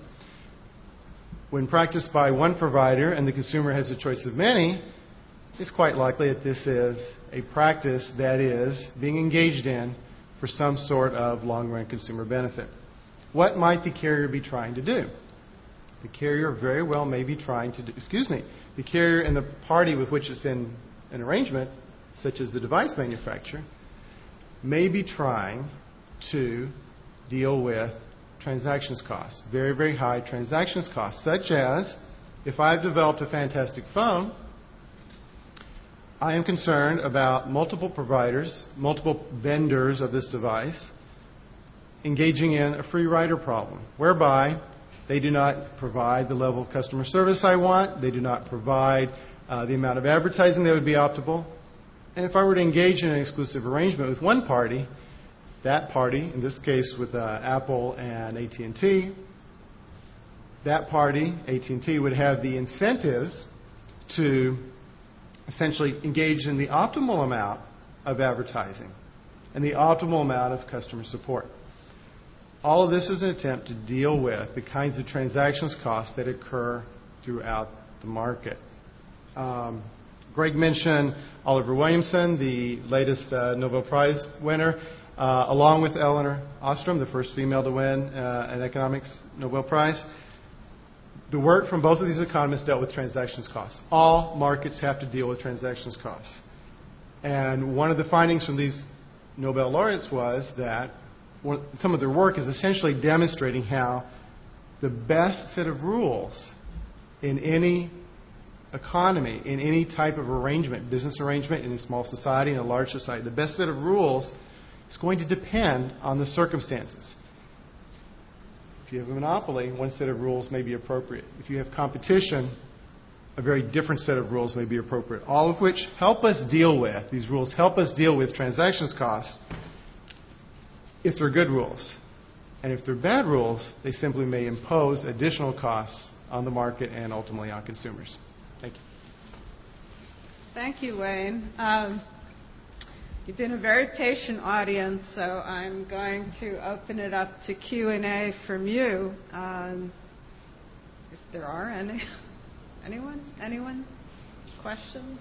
When practiced by one provider and the consumer has a choice of many, it's quite likely that this is a practice that is being engaged in for some sort of long-run consumer benefit. What might the carrier be trying to do? The carrier very well may be trying to do, excuse me, the carrier and the party with which it's in an arrangement, such as the device manufacturer, may be trying to deal with transactions costs, very, very high transactions costs, such as if I've developed a fantastic phone, I am concerned about multiple providers, multiple vendors of this device engaging in a free rider problem, whereby they do not provide the level of customer service I want, they do not provide uh, the amount of advertising that would be optimal. And if I were to engage in an exclusive arrangement with one party, that party, in this case with uh, Apple and A T and T, that party, A T and T, would have the incentives to essentially engage in the optimal amount of advertising and the optimal amount of customer support. All of this is an attempt to deal with the kinds of transactions costs that occur throughout the market. Um, Greg mentioned Oliver Williamson, the latest uh, Nobel Prize winner, uh, along with Elinor Ostrom, the first female to win uh, an economics Nobel Prize. The work from both of these economists dealt with transactions costs. All markets have to deal with transactions costs. And one of the findings from these Nobel laureates was that one, some of their work is essentially demonstrating how the best set of rules in any economy, in any type of arrangement, business arrangement, in a small society, in a large society, the best set of rules is going to depend on the circumstances. If you have a monopoly, one set of rules may be appropriate. If you have competition, a very different set of rules may be appropriate, all of which help us deal with, these rules help us deal with transactions costs if they're good rules. And if they're bad rules, they simply may impose additional costs on the market and ultimately on consumers. Thank you. Thank you, Wayne. Um, you've been a very patient audience, so I'm going to open it up to Q and A from you, um, if there are any. Anyone? Anyone? Questions?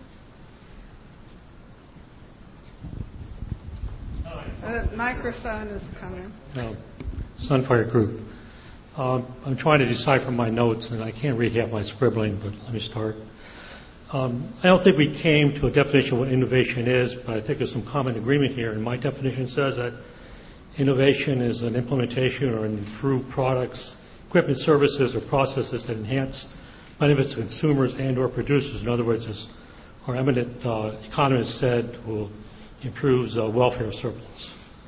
The microphone is coming. No. Sunfire Group. Um, I'm trying to decipher my notes, and I can't read half my scribbling, but let me start. Um, I don't think we came to a definition of what innovation is, but I think there's some common agreement here. And my definition says that innovation is an implementation or improved products, equipment, services, or processes that enhance benefits to consumers and or producers. In other words, it's our eminent uh, economist said, will improve uh, welfare surplus.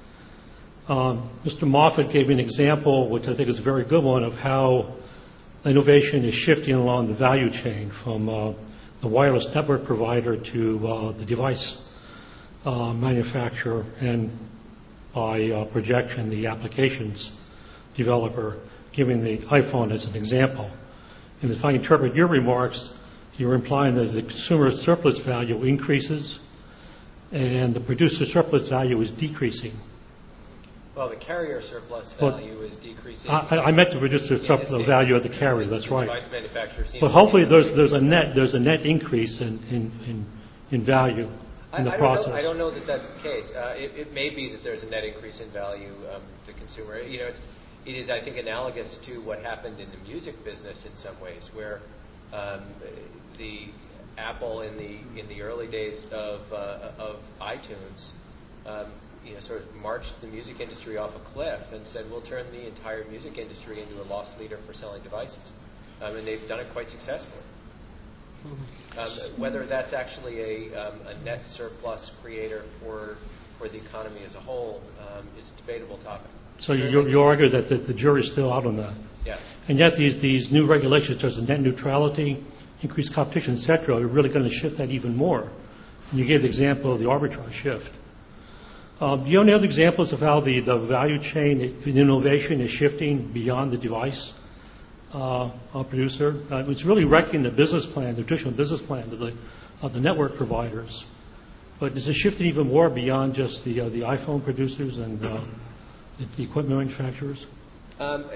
Um, Mister Moffat gave an example, which I think is a very good one, of how innovation is shifting along the value chain from uh, the wireless network provider to uh, the device uh, manufacturer, and by uh, projection, the applications developer, giving the iPhone as an example. And if I interpret your remarks, you're implying that the consumer surplus value increases and the producer surplus value is decreasing. Well, the carrier surplus Well, value is decreasing. I, I meant the producer surplus value of the carrier. That's right. Device manufacturer seems But to hopefully, be- there's there's a net there's a net increase in in in, in value I, in the I process. Don't know, I don't know that that's the case. Uh, it, it may be that there's a net increase in value um, to consumer. You know, it's, it is, I think, analogous to what happened in the music business in some ways, where um, the Apple in the in the early days of uh, of iTunes, um, you know, sort of marched the music industry off a cliff and said, "We'll turn the entire music industry into a loss leader for selling devices," um, and they've done it quite successfully. Um, whether that's actually a, um, a net surplus creator for for the economy as a whole um, is a debatable topic. So you, you argue that the, the jury's still out on that. Yeah. And yet these, these new regulations, such as net neutrality, increased competition, et cetera, are really going to shift that even more. And you gave the example of the arbitrage shift. Um, do you have any other examples of how the, the value chain in innovation is shifting beyond the device uh, uh, producer? Uh, it's really wrecking the business plan, the traditional business plan of the, of the network providers. But is it shifting even more beyond just the, uh, the iPhone producers and uh, the, the equipment manufacturers? Um,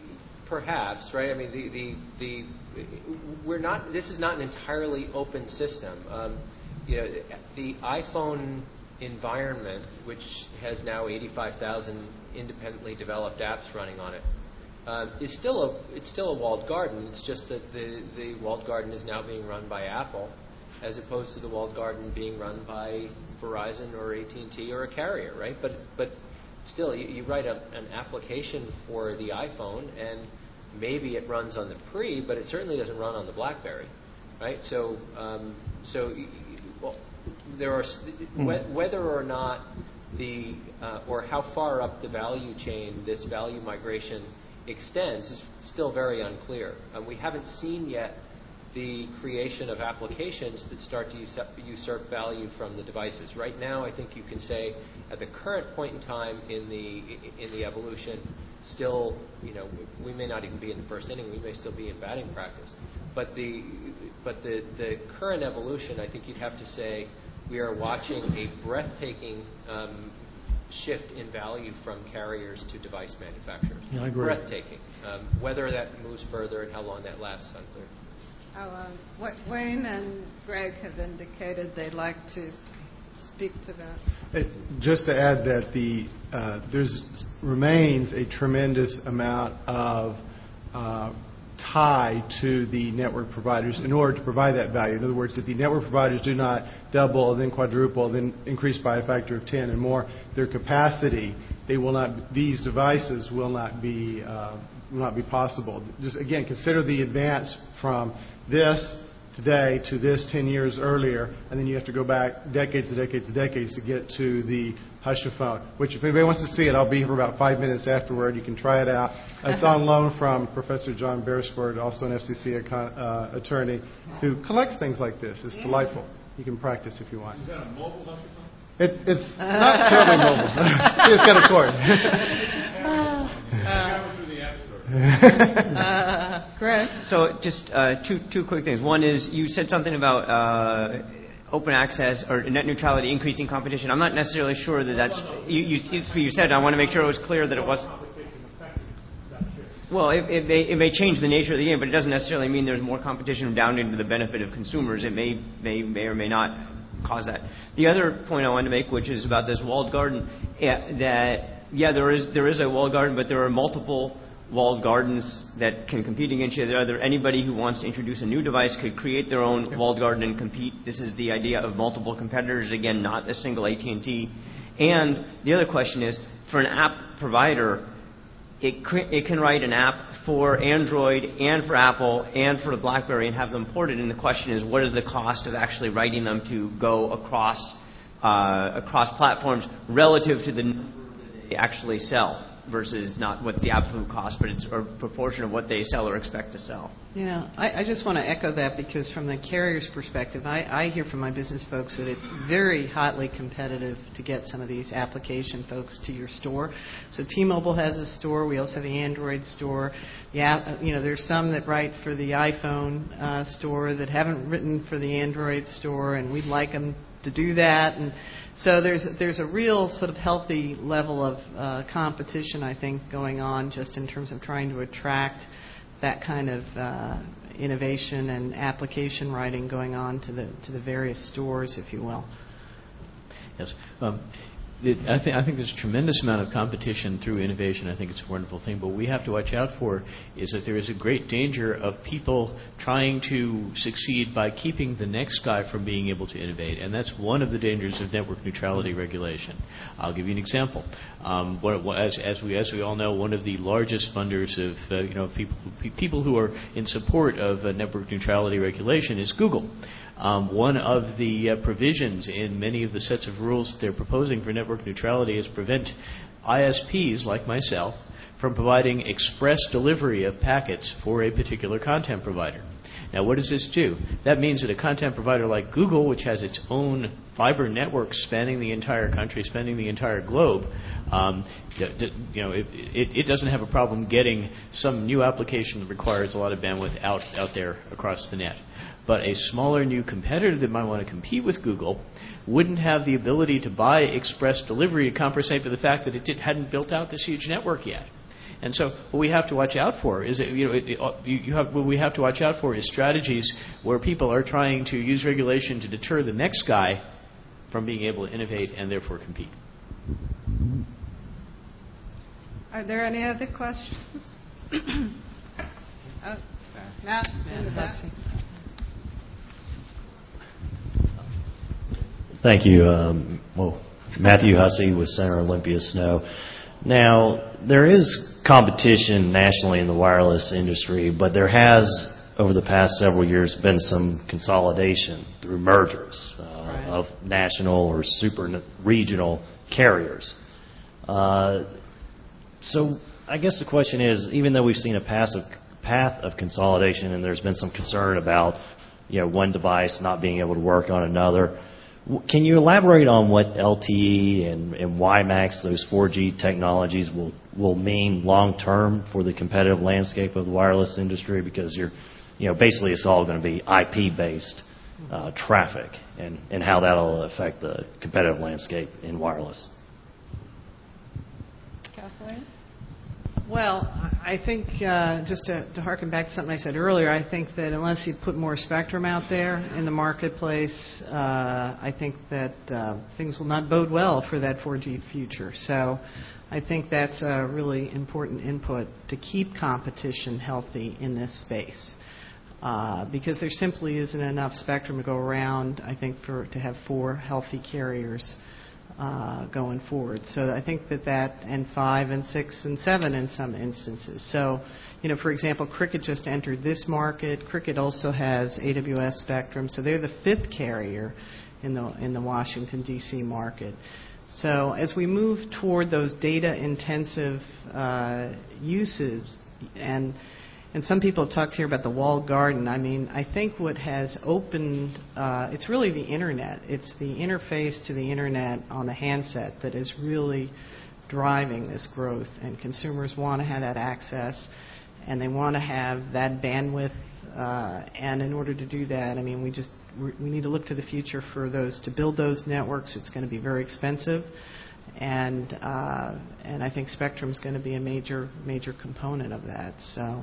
perhaps, right? I mean, the, the, the we're not. This is not an entirely open system. Um, you know, the iPhone environment, which has now eighty-five thousand independently developed apps running on it, uh, is still a it's still a walled garden. It's just that the the walled garden is now being run by Apple, as opposed to the walled garden being run by Verizon or A T and T or a carrier, right? But but still, you, you write a, an application for the iPhone, and maybe it runs on the Pre, but it certainly doesn't run on the BlackBerry, right? So um, so well, there are wh- whether or not the uh, or how far up the value chain this value migration extends is still very unclear. Um, we haven't seen yet the creation of applications that start to usurp, usurp value from the devices. Right now, I think you can say, at the current point in time in the in the evolution, still, you know, we may not even be in the first inning. We may still be in batting practice. But the but the the current evolution, I think you'd have to say, we are watching a breathtaking um, shift in value from carriers to device manufacturers. Yeah, I agree. Breathtaking. Um, whether that moves further and how long that lasts, unclear. Oh, um, Wayne and Greg have indicated they'd like to s- speak to that. It, just to add that the uh, there's remains a tremendous amount of uh, tie to the network providers in order to provide that value. In other words, if the network providers do not double, then quadruple, then increase by a factor of ten and more their capacity, they will not. These devices will not be uh, will not be possible. Just again, consider the advance from this today to this ten years earlier, and then you have to go back decades and decades and decades to get to the Hushaphone, which if anybody wants to see it, I'll be here for about five minutes afterward. You can try it out. It's on loan from Professor John Beresford, also an F C C econ- uh, attorney, who collects things like this. It's delightful. You can practice if you want. Is that a mobile Hushaphone? It, it's not totally mobile. It's got a cord. Uh, Greg? So just uh, two two quick things. One is you said something about uh, open access or net neutrality increasing competition. I'm not necessarily sure that that's you. you it's what you said. I want to make sure it was clear that it was. Well, it, it, may, it may change the nature of the game, but it doesn't necessarily mean there's more competition down into the benefit of consumers. It may may may or may not cause that. The other point I wanted to make, which is about this walled garden, yeah, that yeah, there is there is a walled garden, but there are multiple walled gardens that can compete against each other. Anybody who wants to introduce a new device could create their own walled garden and compete. This is the idea of multiple competitors, again, not a single A T and T. And the other question is, for an app provider, it, it can write an app for Android and for Apple and for BlackBerry and have them ported. And the question is, what is the cost of actually writing them to go across uh, across platforms relative to the number that they actually sell versus not what's the absolute cost, but it's a proportion of what they sell or expect to sell. Yeah, I, I just want to echo that because from the carrier's perspective, I, I hear from my business folks that it's very hotly competitive to get some of these application folks to your store. So T-Mobile has a store. We also have the Android store. Yeah, you know, there's some that write for the iPhone uh, store that haven't written for the Android store, and we'd like them to do that. And so there's there's a real sort of healthy level of uh, competition, I think, going on just in terms of trying to attract that kind of uh, innovation and application writing going on to the to the various stores, if you will. Yes. Um, it, I, think, I think there's a tremendous amount of competition through innovation. I think it's a wonderful thing. But what we have to watch out for is that there is a great danger of people trying to succeed by keeping the next guy from being able to innovate. And that's one of the dangers of network neutrality regulation. I'll give you an example. Um, what, as, as, we, as we all know, one of the largest funders of uh, you know, people, people who are in support of uh, network neutrality regulation is Google. Um, one of the uh, provisions in many of the sets of rules that they're proposing for network neutrality is prevent I S Ps like myself from providing express delivery of packets for a particular content provider. Now, what does this do? That means that a content provider like Google, which has its own fiber network spanning the entire country, spanning the entire globe, um, d- d- you know, it, it, it doesn't have a problem getting some new application that requires a lot of bandwidth out, out there across the net. But a smaller new competitor that might want to compete with Google wouldn't have the ability to buy express delivery to compensate for the fact that it did, hadn't built out this huge network yet. And so what we have to watch out for is that, you know, it, it, you, you have, what we have to watch out for is strategies where people are trying to use regulation to deter the next guy from being able to innovate and therefore compete. Are there any other questions? oh, Matt, in the back. Thank you. Um, well, Matthew Hussey with Center Olympia Snow. Now, there is competition nationally in the wireless industry, but there has, over the past several years, been some consolidation through mergers uh, right. of national or super regional carriers. Uh, so I guess the question is, even though we've seen a passive path of consolidation and there's been some concern about, you know, one device not being able to work on another, can you elaborate on what L T E and, and WiMAX, those four G technologies, will, will mean long term for the competitive landscape of the wireless industry? Because you're, you know, basically it's all going to be I P based uh, traffic, and, and how that'll affect the competitive landscape in wireless. Kathleen? Well, I think, uh, just to, to harken back to something I said earlier, I think that unless you put more spectrum out there in the marketplace, uh, I think that uh, things will not bode well for that four G future. So I think that's a really important input to keep competition healthy in this space. Uh, because there simply isn't enough spectrum to go around, I think, for to have four healthy carriers Uh, going forward. So I think that that, and five and six and seven in some instances. So, you know, for example, Cricket just entered this market. Cricket also has A W S spectrum, so they're the fifth carrier in the in the Washington, D C market. So as we move toward those data-intensive uh, uses, and And some people have talked here about the walled garden. I mean, I think what has opened, uh, it's really the Internet. It's the interface to the Internet on the handset that is really driving this growth. And consumers want to have that access, and they want to have that bandwidth. Uh, and in order to do that, I mean, we just we need to look to the future for those, to build those networks. It's going to be very expensive. And uh, and I think spectrum is going to be a major, major component of that. So.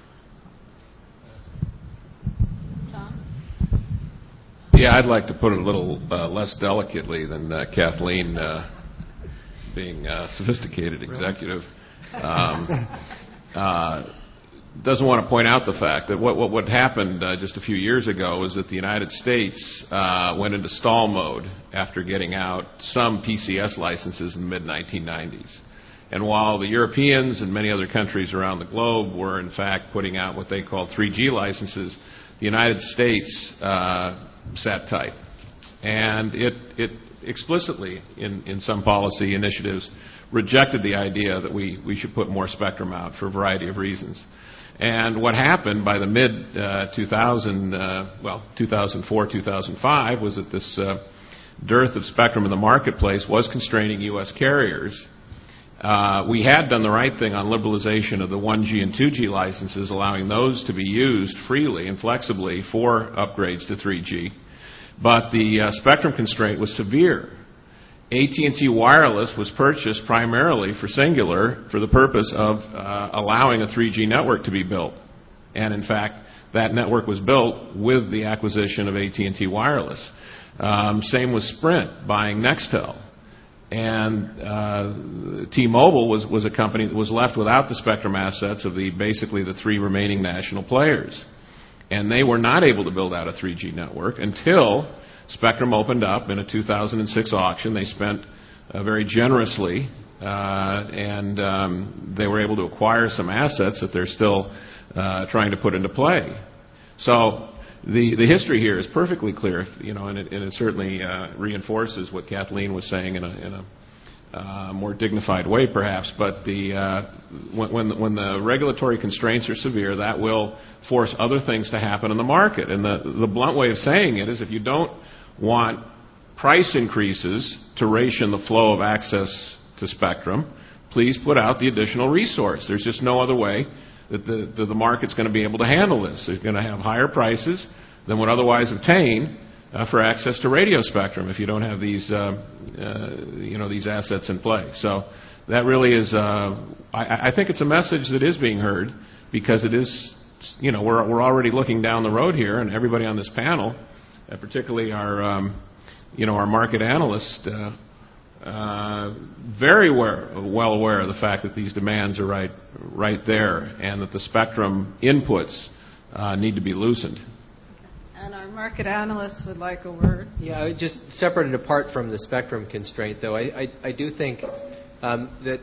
Yeah, I'd like to put it a little uh, less delicately than uh, Kathleen, uh, being a sophisticated executive, um, uh, doesn't want to point out the fact that what what, what happened uh, just a few years ago is that the United States uh, went into stall mode after getting out some P C S licenses in the mid nineteen nineties. And while the Europeans and many other countries around the globe were, in fact, putting out what they called three G licenses, the United States uh, sat tight. And it, it explicitly, in, in some policy initiatives, rejected the idea that we, we should put more spectrum out for a variety of reasons. And what happened by the mid uh, two thousand, uh, well, two thousand four, two thousand five, was that this uh, dearth of spectrum in the marketplace was constraining U S carriers. Uh, we had done the right thing on liberalization of the one G and two G licenses, allowing those to be used freely and flexibly for upgrades to three G. But the uh, spectrum constraint was severe. A T and T Wireless was purchased primarily for Singular for the purpose of uh, allowing a three G network to be built. And in fact, that network was built with the acquisition of A T and T Wireless. Um, same with Sprint buying Nextel. And uh, T-Mobile was, was a company that was left without the spectrum assets of the basically the three remaining national players. And they were not able to build out a three G network until Spectrum opened up in a two thousand six auction. They spent uh, very generously, uh, and um, they were able to acquire some assets that they're still uh, trying to put into play. So the the history here is perfectly clear, if, you know, and it, and it certainly uh, reinforces what Kathleen was saying in a, in a uh, more dignified way, perhaps. But the uh, when when the, when the regulatory constraints are severe, that will force other things to happen in the market. And the the blunt way of saying it is, if you don't want price increases to ration the flow of access to spectrum, please put out the additional resource. There's just no other way that the, that the market's going to be able to handle this. They're going to have higher prices than would otherwise obtain uh, for access to radio spectrum if you don't have these, uh, uh, you know, these assets in play. So that really is, uh, I, I think it's a message that is being heard, because it is, you know, we're, we're already looking down the road here, and everybody on this panel, uh, particularly our, um, you know, our market analyst, uh, uh, very aware, well aware of the fact that these demands are right, right there, and that the spectrum inputs uh, need to be loosened. And our market analysts would like a word. Yeah, just separated apart from the spectrum constraint, though, I, I, I do think um, that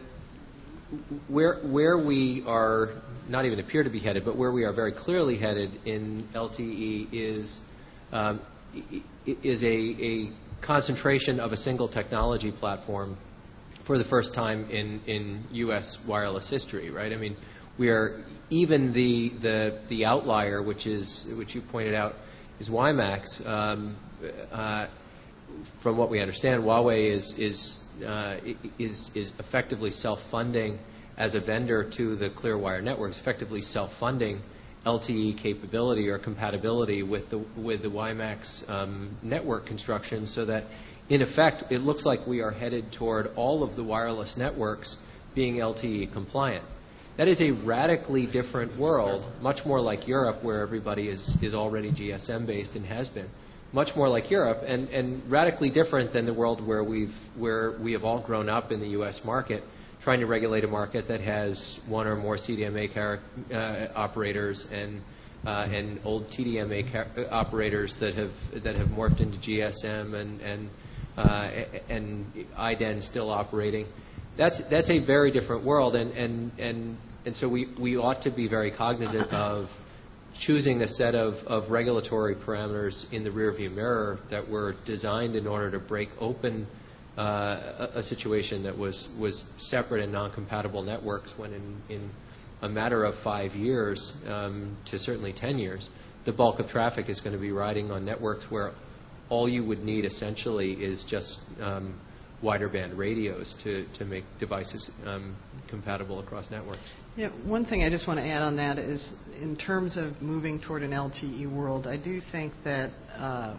where where we are not even appear to be headed, but where we are very clearly headed in L T E is um, is a, a concentration of a single technology platform for the first time in, in U S wireless history, right? I mean, we are even the the the outlier, which is which you pointed out, is WiMAX. Um, uh, from what we understand, Huawei is is uh, is is effectively self-funding as a vendor to the Clearwire networks, effectively self-funding L T E capability or compatibility with the with the WiMAX um, network construction, so that in effect it looks like we are headed toward all of the wireless networks being L T E compliant. That is a radically different world, much more like Europe, where everybody is is already G S M based and has been, much more like Europe, and, and radically different than the world where we've where we have all grown up in the U S market, trying to regulate a market that has one or more C D M A car, uh, operators and uh, and old T D M A car, uh, operators that have that have morphed into G S M and and uh, and I D E N still operating. That's that's a very different world, and and and and so we we ought to be very cognizant of choosing a set of, of regulatory parameters in the rearview mirror that were designed in order to break open Uh, a, a situation that was, was separate and non-compatible networks, when in, in a matter of five years um, to certainly ten years, the bulk of traffic is going to be riding on networks where all you would need essentially is just um, wider band radios to, to make devices um, compatible across networks. Yeah, one thing I just want to add on that is, in terms of moving toward an L T E world, I do think that uh,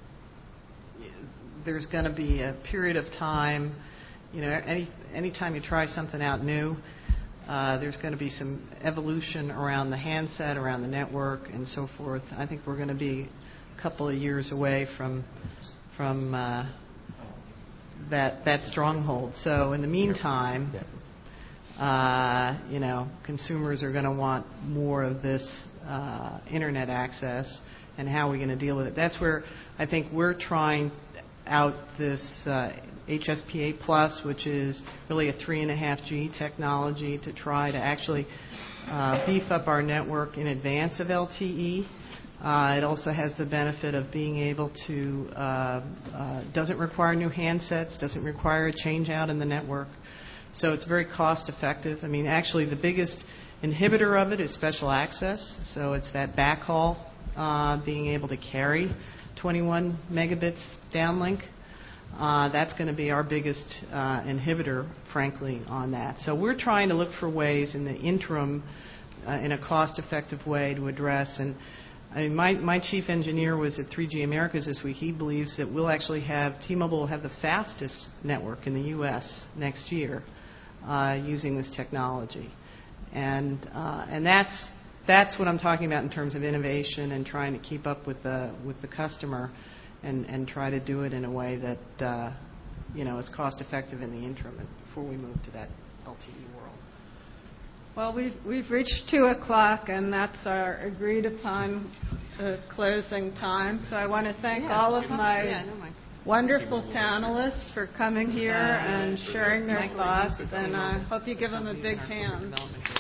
there's going to be a period of time, you know, any anytime you try something out new, uh, there's going to be some evolution around the handset, around the network, and so forth. I think we're going to be a couple of years away from from uh, that that stronghold. So in the meantime, uh, you know, consumers are going to want more of this uh, internet access, and how are we going to deal with it? That's where I think we're trying out this uh, H S P A Plus, which is really a three and a half G technology to try to actually uh, beef up our network in advance of L T E. Uh, it also has the benefit of being able to, uh, uh, doesn't require new handsets, doesn't require a change out in the network. So it's very cost effective. I mean, actually the biggest inhibitor of it is special access. So it's that backhaul, uh, being able to carry twenty-one megabits downlink. Uh, that's going to be our biggest uh, inhibitor, frankly, on that. So we're trying to look for ways in the interim, uh, in a cost effective way to address. And I mean, my, my chief engineer was at three G Americas this week. He believes that we'll actually have, T-Mobile will have the fastest network in the U S next year uh, using this technology. And uh, and that's that's what I'm talking about in terms of innovation and trying to keep up with the with the customer and, and try to do it in a way that uh, you know is cost effective in the interim before we move to that L T E world. Well, we've, we've reached two o'clock, and that's our agreed upon uh, closing time. So I want to thank Yeah. all of my Yeah, no, my- wonderful panelists for coming here and sharing their thoughts, and I hope you give them a big hand.